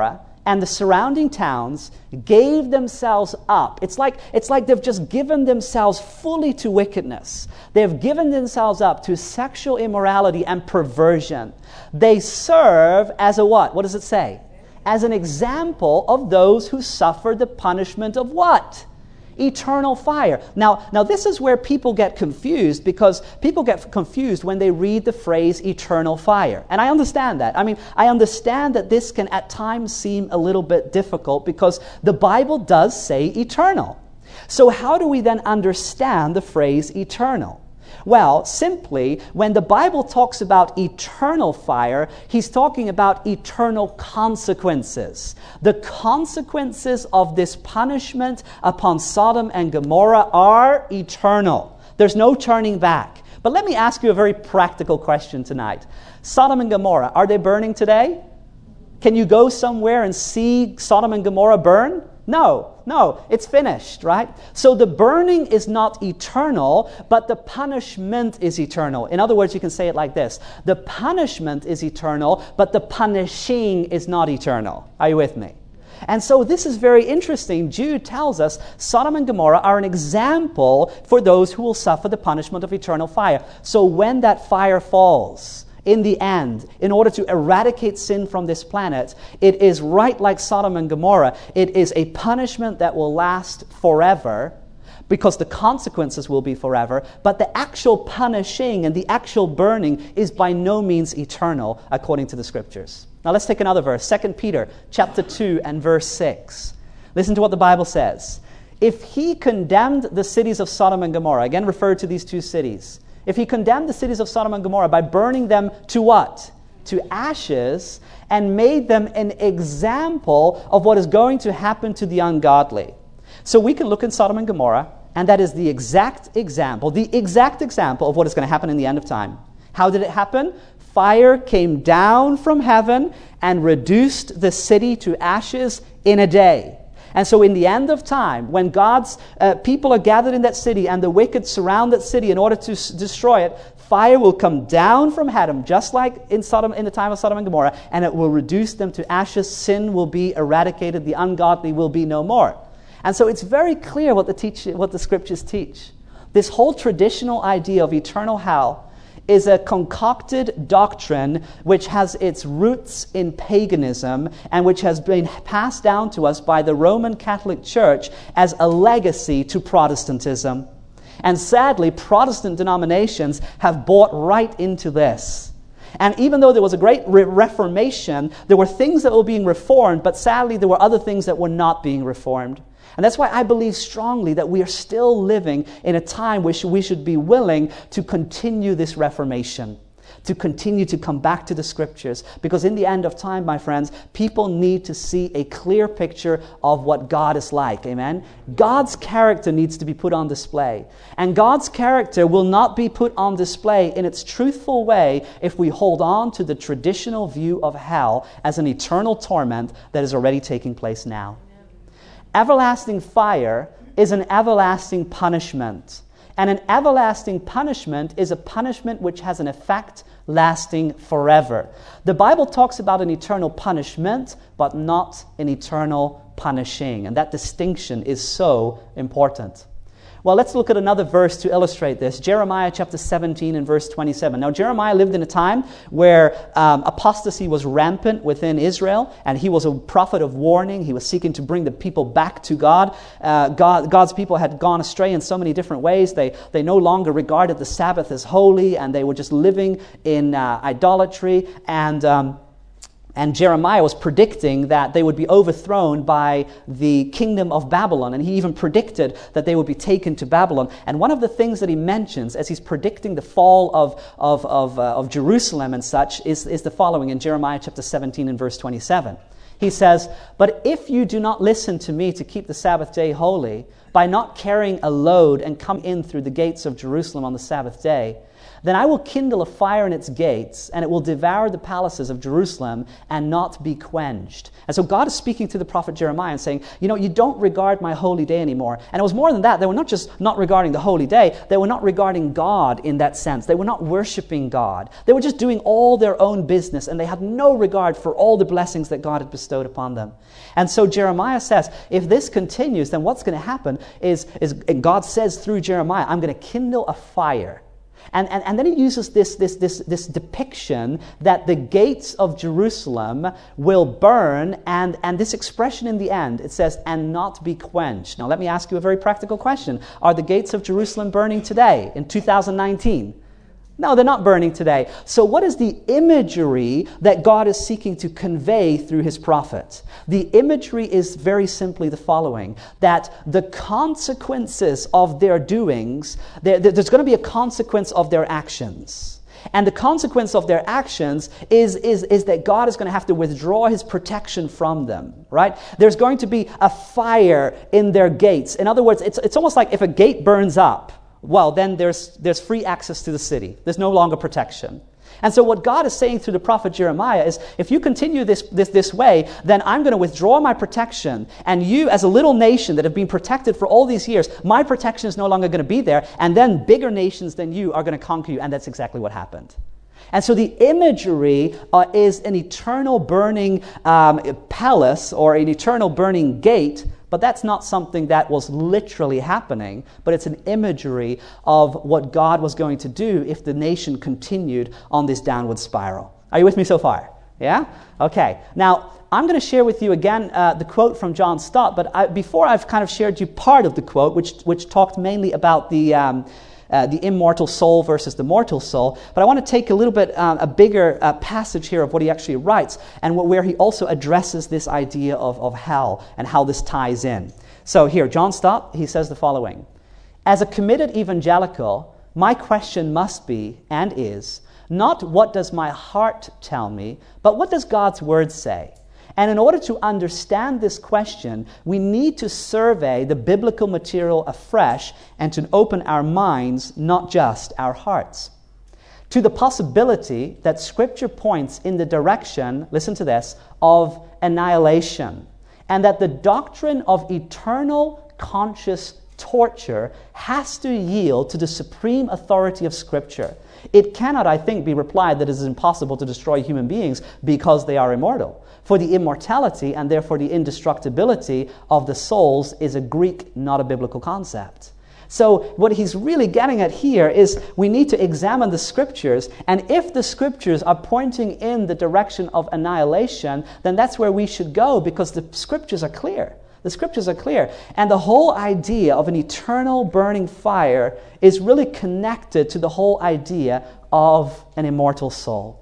and the surrounding towns gave themselves up. It's like they've just given themselves fully to wickedness. They've given themselves up to sexual immorality and perversion. They serve as a what? What does it say? As an example of those who suffered the punishment of what? Eternal fire. Now this is where people get confused, because people get confused when they read the phrase eternal fire. And I understand that. I mean, I understand that this can at times seem a little bit difficult because the Bible does say eternal. So how do we then understand the phrase eternal? Well, simply, when the Bible talks about eternal fire, he's talking about eternal consequences. The consequences of this punishment upon Sodom and Gomorrah are eternal. There's no turning back. But let me ask you a very practical question tonight. Sodom and Gomorrah, are they burning today? Can you go somewhere and see Sodom and Gomorrah burn? No, it's finished, right? So the burning is not eternal, but the punishment is eternal. In other words, you can say it like this. The punishment is eternal, but the punishing is not eternal. Are you with me? And so this is very interesting. Jude tells us Sodom and Gomorrah are an example for those who will suffer the punishment of eternal fire. So when that fire falls, in the end, in order to eradicate sin from this planet, it is right like Sodom and Gomorrah. It is a punishment that will last forever, because the consequences will be forever, but the actual punishing and the actual burning is by no means eternal, according to the Scriptures. Now let's take another verse, 2 Peter chapter 2 and verse 6. Listen to what the Bible says. If he condemned the cities of Sodom and Gomorrah, again referred to these two cities, if he condemned the cities of Sodom and Gomorrah by burning them to what? To ashes, and made them an example of what is going to happen to the ungodly. So we can look in Sodom and Gomorrah, and that is the exact example of what is going to happen in the end of time. How did it happen? Fire came down from heaven and reduced the city to ashes in a day. And so in the end of time, when God's people are gathered in that city and the wicked surround that city in order to destroy it, fire will come down from heaven, just like in the time of Sodom and Gomorrah, and it will reduce them to ashes. Sin will be eradicated. The ungodly will be no more. And so it's very clear what the Scriptures teach. This whole traditional idea of eternal hell is a concocted doctrine which has its roots in paganism and which has been passed down to us by the Roman Catholic Church as a legacy to Protestantism. And sadly, Protestant denominations have bought right into this. And even though there was a great Reformation, there were things that were being reformed, but sadly there were other things that were not being reformed. And that's why I believe strongly that we are still living in a time where we should be willing to continue this reformation, to continue to come back to the Scriptures. Because in the end of time, my friends, people need to see a clear picture of what God is like. Amen? God's character needs to be put on display. And God's character will not be put on display in its truthful way if we hold on to the traditional view of hell as an eternal torment that is already taking place now. Everlasting fire is an everlasting punishment. And an everlasting punishment is a punishment which has an effect lasting forever. The Bible talks about an eternal punishment, but not an eternal punishing. And that distinction is so important. Well, let's look at another verse to illustrate this. Jeremiah chapter 17 and verse 27. Now, Jeremiah lived in a time where apostasy was rampant within Israel, and he was a prophet of warning. He was seeking to bring the people back to God. God's people had gone astray in so many different ways. They no longer regarded the Sabbath as holy, and they were just living in idolatry. And Jeremiah was predicting that they would be overthrown by the kingdom of Babylon. And he even predicted that they would be taken to Babylon. And one of the things that he mentions as he's predicting the fall of Jerusalem and such is the following in Jeremiah chapter 17 and verse 27. He says, "But if you do not listen to me to keep the Sabbath day holy, by not carrying a load and come in through the gates of Jerusalem on the Sabbath day, then I will kindle a fire in its gates, and it will devour the palaces of Jerusalem and not be quenched. And so God is speaking to the prophet Jeremiah and saying, you don't regard my holy day anymore. And it was more than that. They were not just not regarding the holy day. They were not regarding God in that sense. They were not worshiping God. They were just doing all their own business, and they had no regard for all the blessings that God had bestowed upon them. And so Jeremiah says, if this continues, then what's going to happen is God says through Jeremiah, I'm going to kindle a fire. And then he uses this depiction that the gates of Jerusalem will burn, and this expression in the end, it says, and not be quenched. Now let me ask you a very practical question. Are the gates of Jerusalem burning today in 2019? No, they're not burning today. So what is the imagery that God is seeking to convey through his prophet? The imagery is very simply the following, that the consequences of their doings, there's going to be a consequence of their actions. And the consequence of their actions is that God is going to have to withdraw his protection from them, right? There's going to be a fire in their gates. In other words, it's almost like if a gate burns up, well, then there's free access to the city. There's no longer protection. And so what God is saying through the prophet Jeremiah is, if you continue this way, then I'm going to withdraw my protection. And you, as a little nation that have been protected for all these years, my protection is no longer going to be there. And then bigger nations than you are going to conquer you. And that's exactly what happened. And so the imagery is an eternal burning palace or an eternal burning gate. But that's not something that was literally happening, but it's an imagery of what God was going to do if the nation continued on this downward spiral. Are you with me so far? Yeah? Okay. Now, I'm going to share with you again the quote from John Stott, but before I've kind of shared you part of the quote, which talked mainly about the immortal soul versus the mortal soul. But I want to take a little bit, a bigger passage here of what he actually writes, and where he also addresses this idea of hell and how this ties in. So here, John Stott, he says the following: as a committed evangelical, my question must be, and is, not what does my heart tell me, but what does God's word say? And in order to understand this question, we need to survey the biblical material afresh and to open our minds, not just our hearts, to the possibility that Scripture points in the direction, listen to this, of annihilation, and that the doctrine of eternal conscious torture has to yield to the supreme authority of Scripture. It cannot, I think, be replied that it is impossible to destroy human beings because they are immortal. For the immortality and therefore the indestructibility of the souls is a Greek, not a biblical concept. So what he's really getting at here is we need to examine the Scriptures, and if the Scriptures are pointing in the direction of annihilation, then that's where we should go, because the Scriptures are clear. The Scriptures are clear. And the whole idea of an eternal burning fire is really connected to the whole idea of an immortal soul.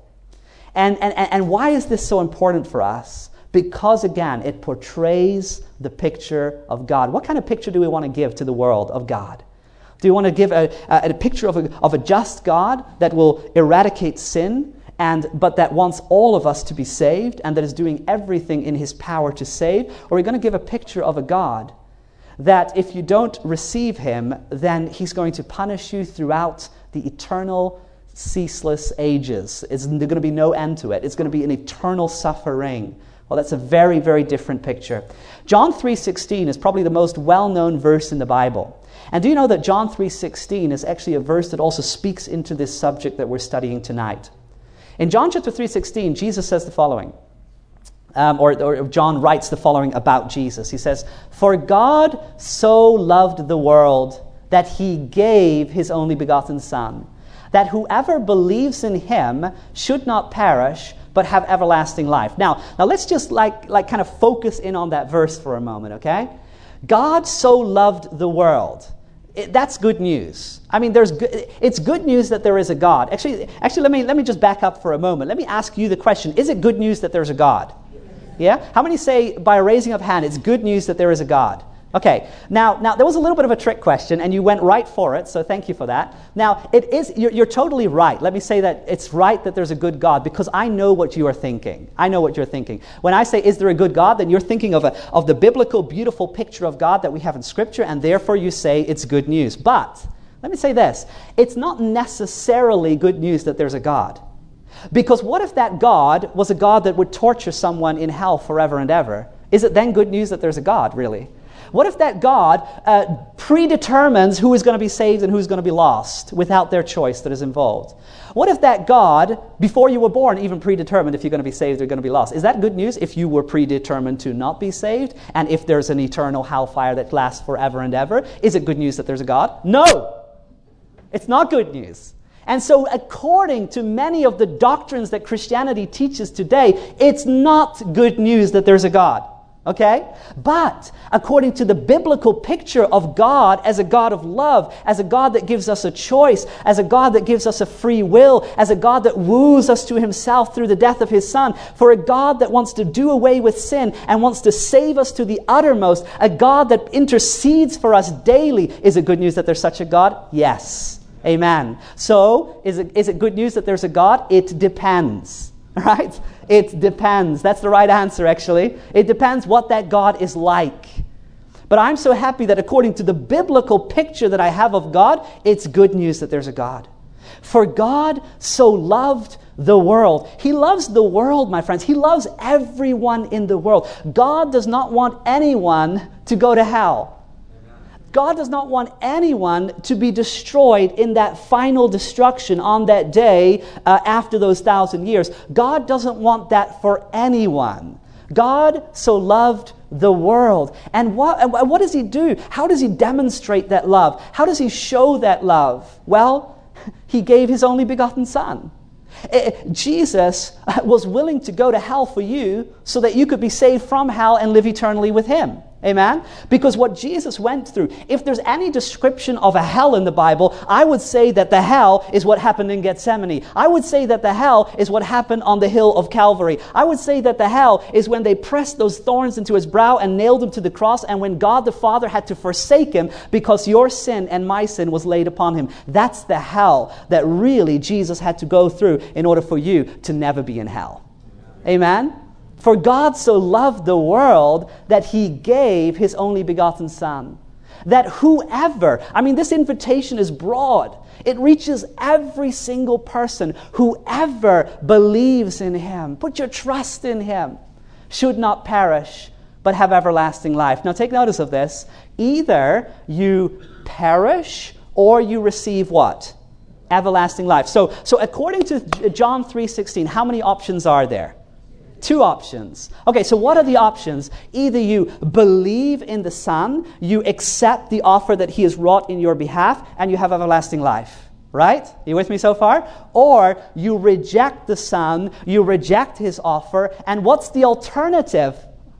And why is this so important for us? Because, again, it portrays the picture of God. What kind of picture do we want to give to the world of God? Do we want to give a picture of a just God that will eradicate sin, but that wants all of us to be saved and that is doing everything in his power to save? Or are we going to give a picture of a God that if you don't receive him, then he's going to punish you throughout the eternal ceaseless ages? There's going to be no end to it. It's going to be an eternal suffering. Well, that's a very, very different picture. John 3:16 is probably the most well-known verse in the Bible. And do you know that John 3:16 is actually a verse that also speaks into this subject that we're studying tonight? In John chapter 3:16, Jesus says the following, or John writes the following about Jesus. He says, "For God so loved the world that he gave his only begotten Son, that whoever believes in him should not perish, but have everlasting life." Now let's just like kind of focus in on that verse for a moment, okay? God so loved the world. That's good news. I mean, it's good news that there is a God. Actually, let me just back up for a moment. Let me ask you the question: is it good news that there's a God? Yeah? How many say by raising of hand, it's good news that there is a God? Okay, now there was a little bit of a trick question, and you went right for it, so thank you for that. Now, you're totally right. Let me say that it's right that there's a good God, because I know what you are thinking. I know what you're thinking. When I say, is there a good God, then you're thinking of the biblical, beautiful picture of God that we have in Scripture, and therefore you say it's good news. But, let me say this, it's not necessarily good news that there's a God. Because what if that God was a God that would torture someone in hell forever and ever? Is it then good news that there's a God, really? What if that God predetermines who is going to be saved and who's going to be lost without their choice that is involved? What if that God, before you were born, even predetermined if you're going to be saved or going to be lost? Is that good news if you were predetermined to not be saved, and if there's an eternal hellfire that lasts forever and ever? Is it good news that there's a God? No! It's not good news. And so according to many of the doctrines that Christianity teaches today, it's not good news that there's a God. Okay? But according to the biblical picture of God as a God of love, as a God that gives us a choice, as a God that gives us a free will, as a God that woos us to himself through the death of his Son, for a God that wants to do away with sin and wants to save us to the uttermost, a God that intercedes for us daily, is it good news that there's such a God? Yes. Amen. So, is it good news that there's a God? It depends. Right? It depends. That's the right answer, actually. It depends what that God is like. But I'm so happy that according to the biblical picture that I have of God, it's good news that there's a God. For God so loved the world. He loves the world, my friends. He loves everyone in the world. God does not want anyone to go to hell. God does not want anyone to be destroyed in that final destruction on that day after those 1,000 years. God doesn't want that for anyone. God so loved the world. And what does he do? How does he demonstrate that love? How does he show that love? Well, he gave his only begotten Son. Jesus was willing to go to hell for you so that you could be saved from hell and live eternally with him. Amen? Because what Jesus went through, if there's any description of a hell in the Bible, I would say that the hell is what happened in Gethsemane. I would say that the hell is what happened on the hill of Calvary. I would say that the hell is when they pressed those thorns into his brow and nailed him to the cross, and when God the Father had to forsake him because your sin and my sin was laid upon him. That's the hell that really Jesus had to go through in order for you to never be in hell. Amen? For God so loved the world that he gave his only begotten Son. That whoever, this invitation is broad. It reaches every single person. Whoever believes in him, put your trust in him, should not perish, but have everlasting life. Now take notice of this. Either you perish or you receive what? Everlasting life. So according to John 3:16, how many options are there? 2 options. Okay, so what are the options? Either you believe in the Son, you accept the offer that he has wrought in your behalf, and you have everlasting life. Right? You with me so far? Or you reject the Son, you reject his offer, and what's the alternative?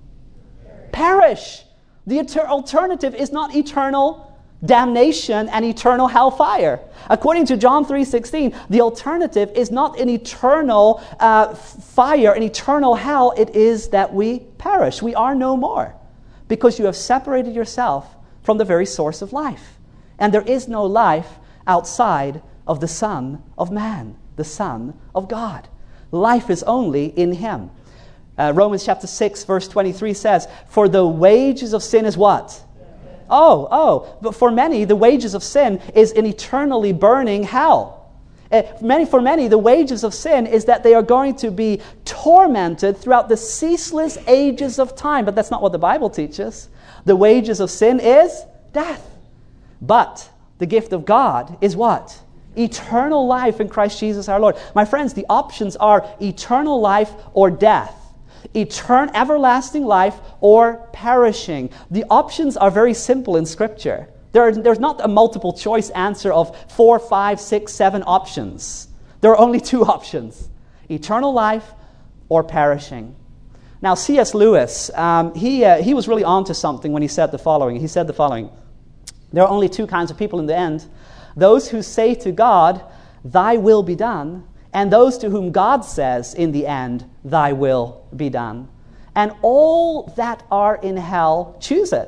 Perish. The alternative is not eternal damnation and eternal hellfire. According to John 3:16, the alternative is not an eternal fire, an eternal hell. It is that we perish. We are no more because you have separated yourself from the very source of life. And there is no life outside of the Son of Man, the Son of God. Life is only in him. Romans chapter 6 verse 23 says, "For the wages of sin is what?" But for many, the wages of sin is an eternally burning hell. For many, the wages of sin is that they are going to be tormented throughout the ceaseless ages of time. But that's not what the Bible teaches. The wages of sin is death. But the gift of God is what? Eternal life in Christ Jesus our Lord. My friends, the options are eternal life or death. Everlasting life or perishing. The options are very simple in Scripture. There's not a multiple choice answer of 4, 5, 6, 7 options. There are only 2 options. Eternal life or perishing. Now C.S. Lewis, he was really on to something when he said the following. He said the following: there are only 2 kinds of people in the end. Those who say to God, "Thy will be done," and those to whom God says in the end, "Thy will be done." And all that are in hell choose it.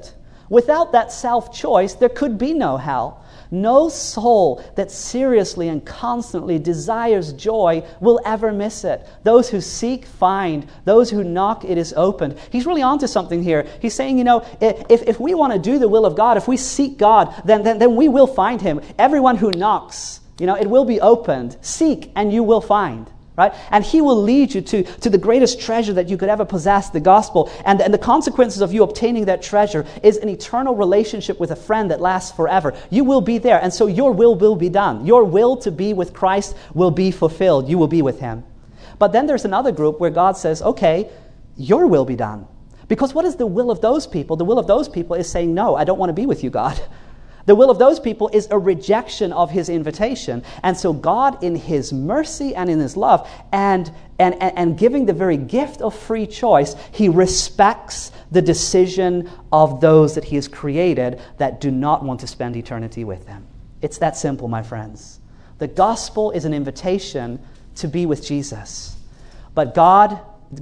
Without that self-choice, there could be no hell. No soul that seriously and constantly desires joy will ever miss it. Those who seek, find. Those who knock, it is opened. He's really onto something here. He's saying, if we want to do the will of God, if we seek God, then we will find Him. Everyone who knocks, it will be opened. Seek and you will find. Right? And He will lead you to the greatest treasure that you could ever possess, the gospel. And the consequences of you obtaining that treasure is an eternal relationship with a friend that lasts forever. You will be there, and so your will be done. Your will to be with Christ will be fulfilled. You will be with Him. But then there's another group where God says, okay, your will be done. Because what is the will of those people? The will of those people is saying, no, I don't want to be with you, God. The will of those people is a rejection of His invitation. And so God, in His mercy and in His love, and giving the very gift of free choice, He respects the decision of those that He has created that do not want to spend eternity with Him. It's that simple, my friends. The gospel is an invitation to be with Jesus. But God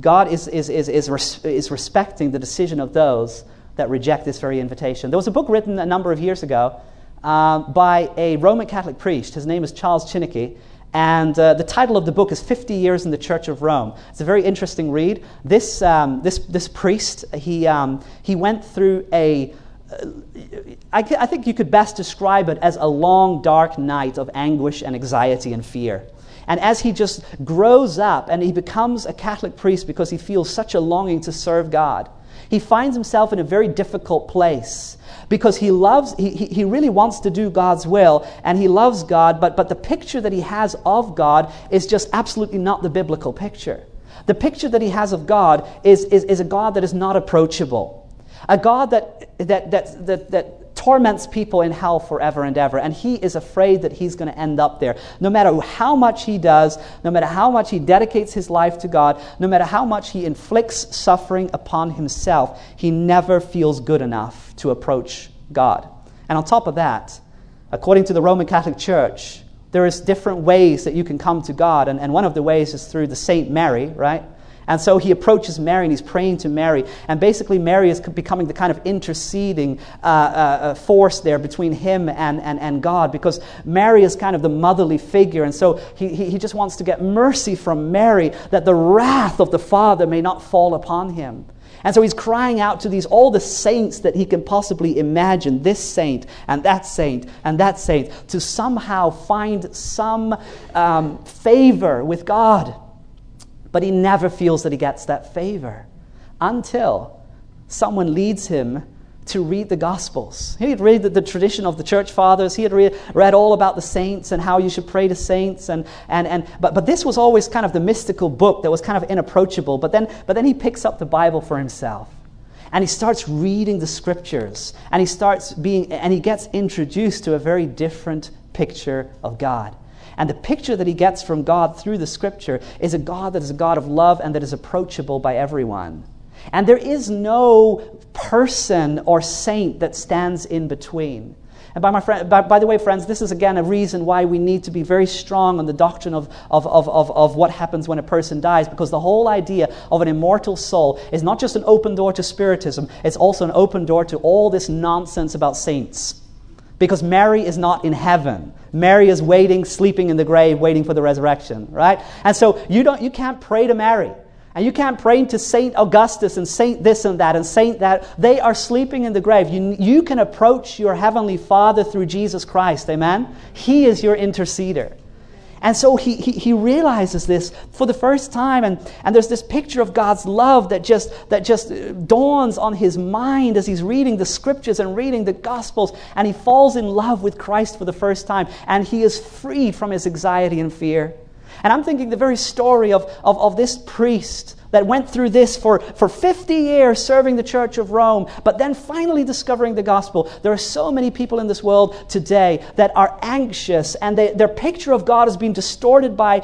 is respecting the decision of those that reject this very invitation. There was a book written a number of years ago by a Roman Catholic priest. His name is Charles Chineke, and the title of the book is 50 Years in the Church of Rome. It's a very interesting read. This priest, he went through I think you could best describe it as a long, dark night of anguish and anxiety and fear. And as he just grows up and he becomes a Catholic priest because he feels such a longing to serve God, he finds himself in a very difficult place because he really wants to do God's will and he loves God, but the picture that he has of God is just absolutely not the biblical picture. The picture that he has of God is a God that is not approachable, a God that torments people in hell forever and ever, and he is afraid that he's going to end up there. No matter how much he does, no matter how much he dedicates his life to God, no matter how much he inflicts suffering upon himself, he never feels good enough to approach God. And on top of that, according to the Roman Catholic Church, there is different ways that you can come to God, and one of the ways is through the Saint Mary, right? And so he approaches Mary and he's praying to Mary. And basically Mary is becoming the kind of interceding force there between him and God, because Mary is kind of the motherly figure. And so he just wants to get mercy from Mary that the wrath of the Father may not fall upon him. And so he's crying out to all the saints that he can possibly imagine, this saint and that saint and that saint, to somehow find some favor with God. But he never feels that he gets that favor until someone leads him to read the Gospels. He had read the tradition of the church fathers. He had read all about the saints and how you should pray to saints. But this was always kind of the mystical book that was kind of inapproachable. But then he picks up the Bible for himself. And he starts reading the Scriptures. And he gets introduced to a very different picture of God. And the picture that he gets from God through the Scripture is a God that is a God of love and that is approachable by everyone. And there is no person or saint that stands in between. And by the way, friends, this is again a reason why we need to be very strong on the doctrine of what happens when a person dies, because the whole idea of an immortal soul is not just an open door to Spiritism, it's also an open door to all this nonsense about saints. Because Mary is not in heaven. Mary is waiting, sleeping in the grave, waiting for the resurrection, right? And so you can't pray to Mary. And you can't pray to Saint Augustus and Saint this and that and Saint that. They are sleeping in the grave. You can approach your Heavenly Father through Jesus Christ, amen? He is your interceder. And so he realizes this for the first time, and there's this picture of God's love that just dawns on his mind as he's reading the Scriptures and reading the Gospels, and he falls in love with Christ for the first time, and he is freed from his anxiety and fear. And I'm thinking the very story of this priest that went through this for 50 years serving the Church of Rome, but then finally discovering the gospel. There are so many people in this world today that are anxious, and their picture of God has been distorted by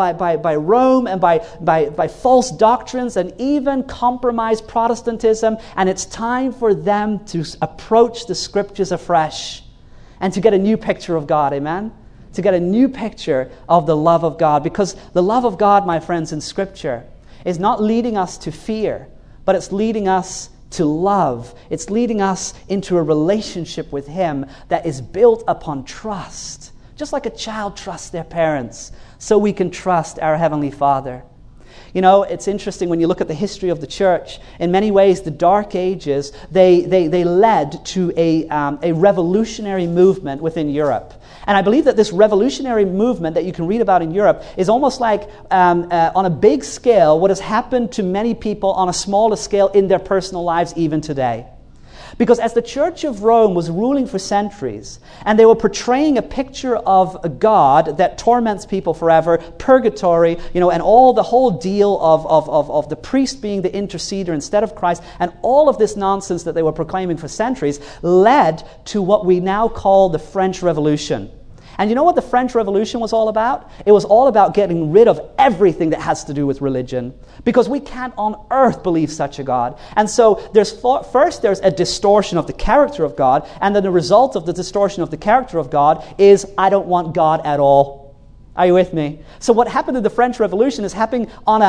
Rome and by false doctrines and even compromised Protestantism. And it's time for them to approach the Scriptures afresh and to get a new picture of God, amen? To get a new picture of the love of God, because the love of God, my friends, in Scripture is not leading us to fear, but it's leading us to love. It's leading us into a relationship with Him that is built upon trust. Just like a child trusts their parents, so we can trust our Heavenly Father. You know, it's interesting when you look at the history of the church. In many ways, the Dark Ages, they led to a revolutionary movement within Europe. And I believe that this revolutionary movement that you can read about in Europe is almost like, on a big scale, what has happened to many people on a smaller scale in their personal lives even today. Because as the Church of Rome was ruling for centuries, and they were portraying a picture of a God that torments people forever, purgatory, and all the whole deal of the priest being the interceder instead of Christ, and all of this nonsense that they were proclaiming for centuries, led to what we now call the French Revolution. And you know what the French Revolution was all about? It was all about getting rid of everything that has to do with religion. Because we can't on earth believe such a God. And so there's a distortion of the character of God, and then the result of the distortion of the character of God is, I don't want God at all. Are you with me? So what happened in the French Revolution is happening on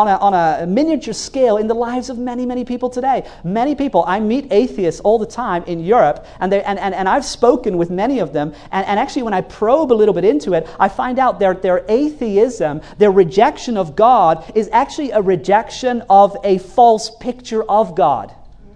a miniature scale in the lives of many, many people today. Many people, I meet atheists all the time in Europe, and I've spoken with many of them, and actually when I probe a little bit into it, I find out their atheism, their rejection of God, is actually a rejection of a false picture of God.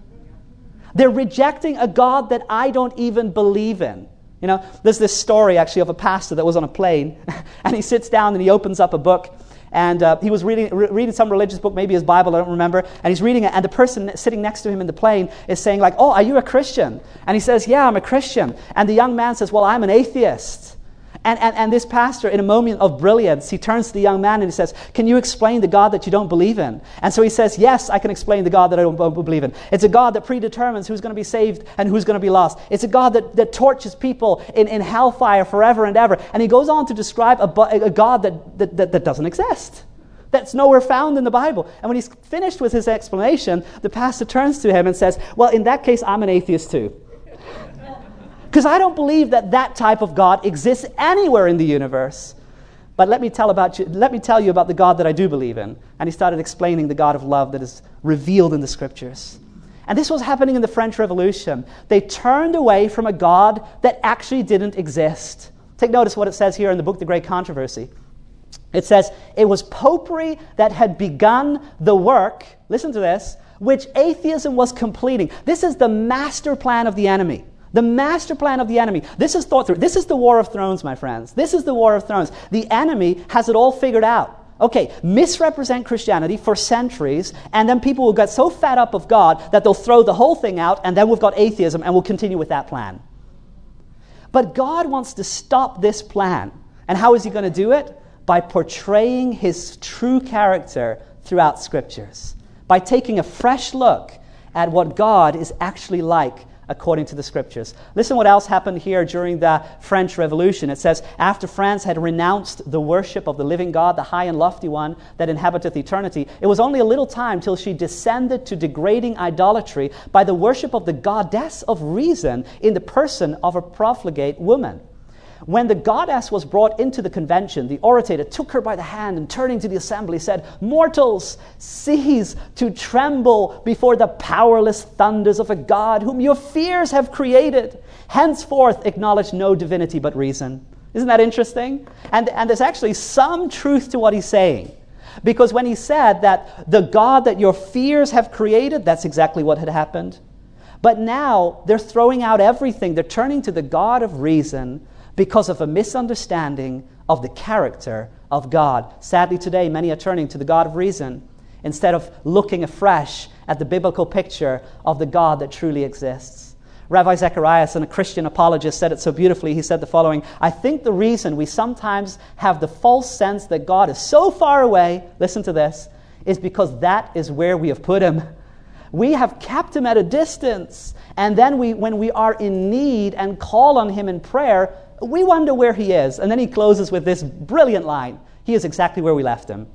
They're rejecting a God that I don't even believe in. There's this story actually of a pastor that was on a plane, and he sits down and he opens up a book, and he was reading some religious book, maybe his Bible, I don't remember, and he's reading it, and the person sitting next to him in the plane is saying like, "Oh, are you a Christian?" And he says, "Yeah, I'm a Christian." And the young man says, "Well, I'm an atheist." And this pastor, in a moment of brilliance, he turns to the young man and he says, "Can you explain the God that you don't believe in?" And so he says, "Yes, I can explain the God that I don't believe in. It's a God that predetermines who's going to be saved and who's going to be lost. It's a God that tortures people in hellfire forever and ever." And he goes on to describe a God that doesn't exist, that's nowhere found in the Bible. And when he's finished with his explanation, the pastor turns to him and says, "Well, in that case, I'm an atheist too. Because I don't believe that type of God exists anywhere in the universe. But let me tell you about the God that I do believe in." And he started explaining the God of love that is revealed in the Scriptures. And this was happening in the French Revolution. They turned away from a God that actually didn't exist. Take notice what it says here in the book, The Great Controversy. It says, "It was popery that had begun the work," listen to this, "which atheism was completing." This is the master plan of the enemy. The master plan of the enemy. This is thought through. This is the War of Thrones, my friends. This is the War of Thrones. The enemy has it all figured out. Okay, misrepresent Christianity for centuries, and then people will get so fed up of God that they'll throw the whole thing out, and then we've got atheism, and we'll continue with that plan. But God wants to stop this plan. And how is He going to do it? By portraying His true character throughout Scriptures. By taking a fresh look at what God is actually like according to the Scriptures. Listen what else happened here during the French Revolution. It says, after France had renounced the worship of the living God, the high and lofty one that inhabiteth eternity, it was only a little time till she descended to degrading idolatry by the worship of the goddess of reason in the person of a profligate woman. When the goddess was brought into the convention, the orator took her by the hand and turning to the assembly said, "Mortals, cease to tremble before the powerless thunders of a God whom your fears have created. Henceforth acknowledge no divinity but reason." Isn't that interesting? And there's actually some truth to what he's saying. Because when he said that the God that your fears have created, that's exactly what had happened. But now they're throwing out everything. They're turning to the God of reason because of a misunderstanding of the character of God. Sadly today, many are turning to the God of reason instead of looking afresh at the biblical picture of the God that truly exists. Rabbi Zacharias, a Christian apologist, said it so beautifully. He said the following, "I think the reason we sometimes have the false sense that God is so far away," listen to this, "is because that is where we have put Him. We have kept Him at a distance, and then when we are in need and call on Him in prayer, we wonder where He is." And then he closes with this brilliant line, "He is exactly where we left Him."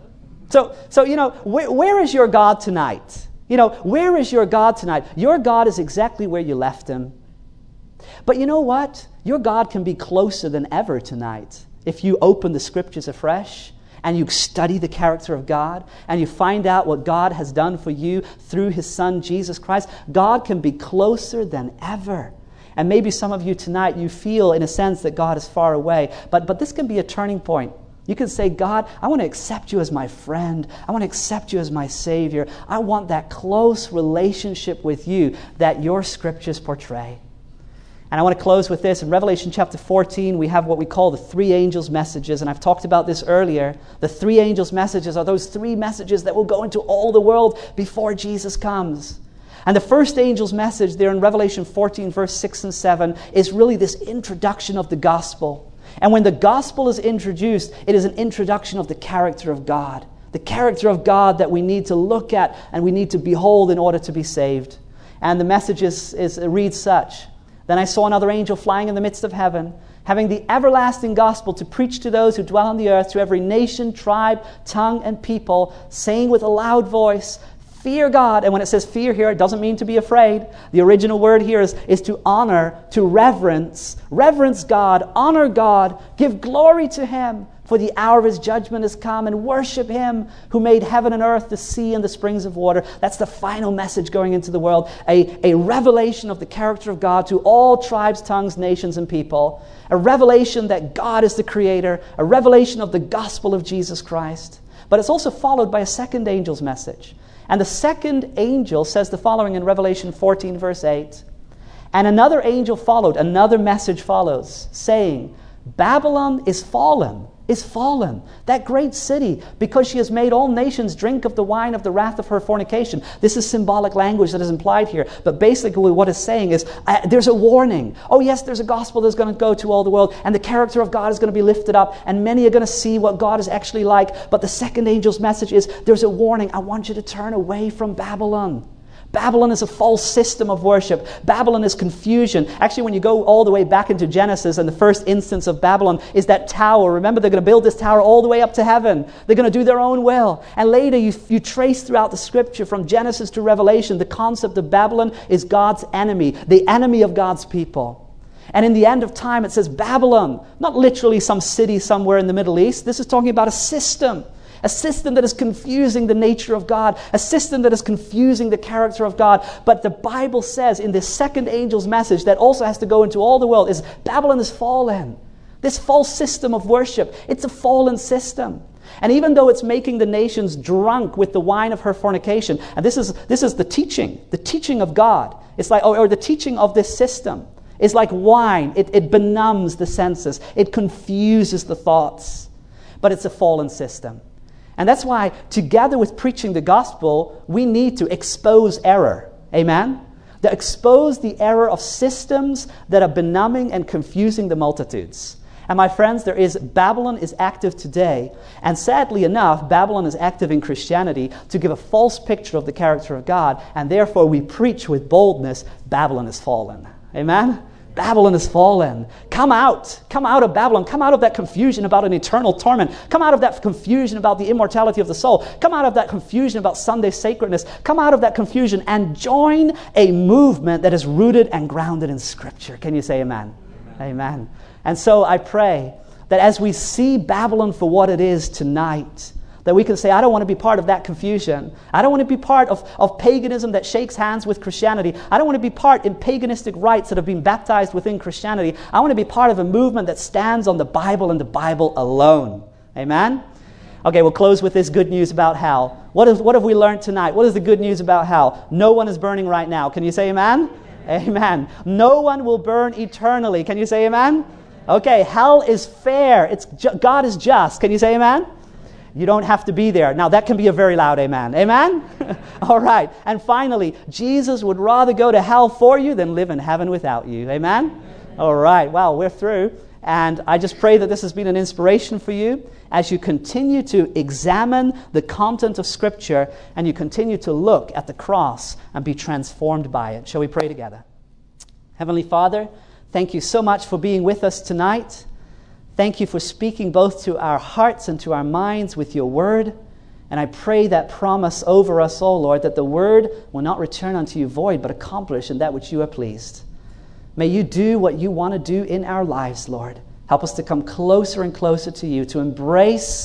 So where is your God tonight? Where is your God tonight? Your God is exactly where you left Him. But you know what? Your God can be closer than ever tonight if you open the Scriptures afresh and you study the character of God, and you find out what God has done for you through His Son, Jesus Christ, God can be closer than ever. And maybe some of you tonight, you feel in a sense that God is far away, but this can be a turning point. You can say, God, I want to accept you as my friend. I want to accept you as my Savior. I want that close relationship with you that your scriptures portray. And I want to close with this. In Revelation chapter 14, we have what we call the three angels' messages. And I've talked about this earlier. The three angels' messages are those three messages that will go into all the world before Jesus comes. And the first angel's message there in Revelation 14, verse 6 and 7, is really this introduction of the gospel. And when the gospel is introduced, it is an introduction of the character of God. The character of God that we need to look at and we need to behold in order to be saved. And the message reads such: Then I saw another angel flying in the midst of heaven, having the everlasting gospel to preach to those who dwell on the earth, to every nation, tribe, tongue, and people, saying with a loud voice, fear God. And when it says fear here, it doesn't mean to be afraid. The original word here is to honor, to reverence. Reverence God, honor God, give glory to Him, for the hour of His judgment has come, and worship Him who made heaven and earth, the sea, and the springs of water. That's the final message going into the world. A revelation of the character of God to all tribes, tongues, nations, and people. A revelation that God is the Creator. A revelation of the gospel of Jesus Christ. But it's also followed by a second angel's message. And the second angel says the following in Revelation 14, verse 8. And another angel followed, another message follows, saying, Babylon is fallen, that great city, because she has made all nations drink of the wine of the wrath of her fornication. This is symbolic language that is implied here. But basically what it's saying is, there's a warning. Oh yes, there's a gospel that's going to go to all the world, and the character of God is going to be lifted up, and many are going to see what God is actually like. But the second angel's message is, there's a warning. I want you to turn away from Babylon. Babylon is a false system of worship. Babylon is confusion. Actually, when you go all the way back into Genesis, and the first instance of Babylon is that tower. Remember, they're going to build this tower all the way up to heaven. They're going to do their own will. And later, you trace throughout the scripture, from Genesis to Revelation, the concept of Babylon is God's enemy, the enemy of God's people. And in the end of time, it says Babylon, not literally some city somewhere in the Middle East. This is talking about a system that is confusing the nature of God, a system that is confusing the character of God. But the Bible says in this second angel's message that also has to go into all the world is Babylon is fallen. This false system of worship, it's a fallen system. And even though it's making the nations drunk with the wine of her fornication, and this is the teaching of God. It's like, or the teaching of this system. It's like wine. It benumbs the senses. It confuses the thoughts. But it's a fallen system. And that's why, together with preaching the gospel, we need to expose error. Amen? To expose the error of systems that are benumbing and confusing the multitudes. And my friends, Babylon is active today. And sadly enough, Babylon is active in Christianity to give a false picture of the character of God. And therefore we preach with boldness, Babylon is fallen. Amen? Babylon is fallen. Come out of Babylon. Come out of that confusion about an eternal torment. Come out of that confusion about the immortality of the soul. Come out of that confusion about Sunday sacredness. Come out of that confusion and join a movement that is rooted and grounded in Scripture. Can you say amen? Amen. And so I pray that as we see Babylon for what it is tonight, that we can say, I don't want to be part of that confusion. I don't want to be part of paganism that shakes hands with Christianity. I don't want to be part in paganistic rites that have been baptized within Christianity. I want to be part of a movement that stands on the Bible and the Bible alone. Amen? Okay, we'll close with this good news about hell. What have we learned tonight? What is the good news about hell? No one is burning right now. Can you say amen? Amen. No one will burn eternally. Can you say amen? Okay, hell is fair. God is just. Can you say amen? You don't have to be there. Now, that can be a very loud amen. Amen? All right. And finally, Jesus would rather go to hell for you than live in heaven without you. Amen? All right. Well, we're through. And I just pray that this has been an inspiration for you as you continue to examine the content of Scripture and you continue to look at the cross and be transformed by it. Shall we pray together? Heavenly Father, thank you so much for being with us tonight. Thank you for speaking both to our hearts and to our minds with your word. And I pray that promise over us all, Lord, that the word will not return unto you void, but accomplish in that which you are pleased. May you do what you want to do in our lives, Lord. Help us to come closer and closer to you, to embrace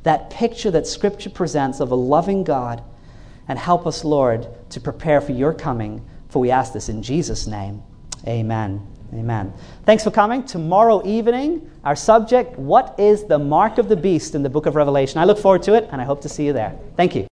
that picture that Scripture presents of a loving God, and help us, Lord, to prepare for your coming, for we ask this in Jesus' name. Amen. Amen. Thanks for coming. Tomorrow evening, our subject, what is the mark of the beast in the book of Revelation? I look forward to it, and I hope to see you there. Thank you.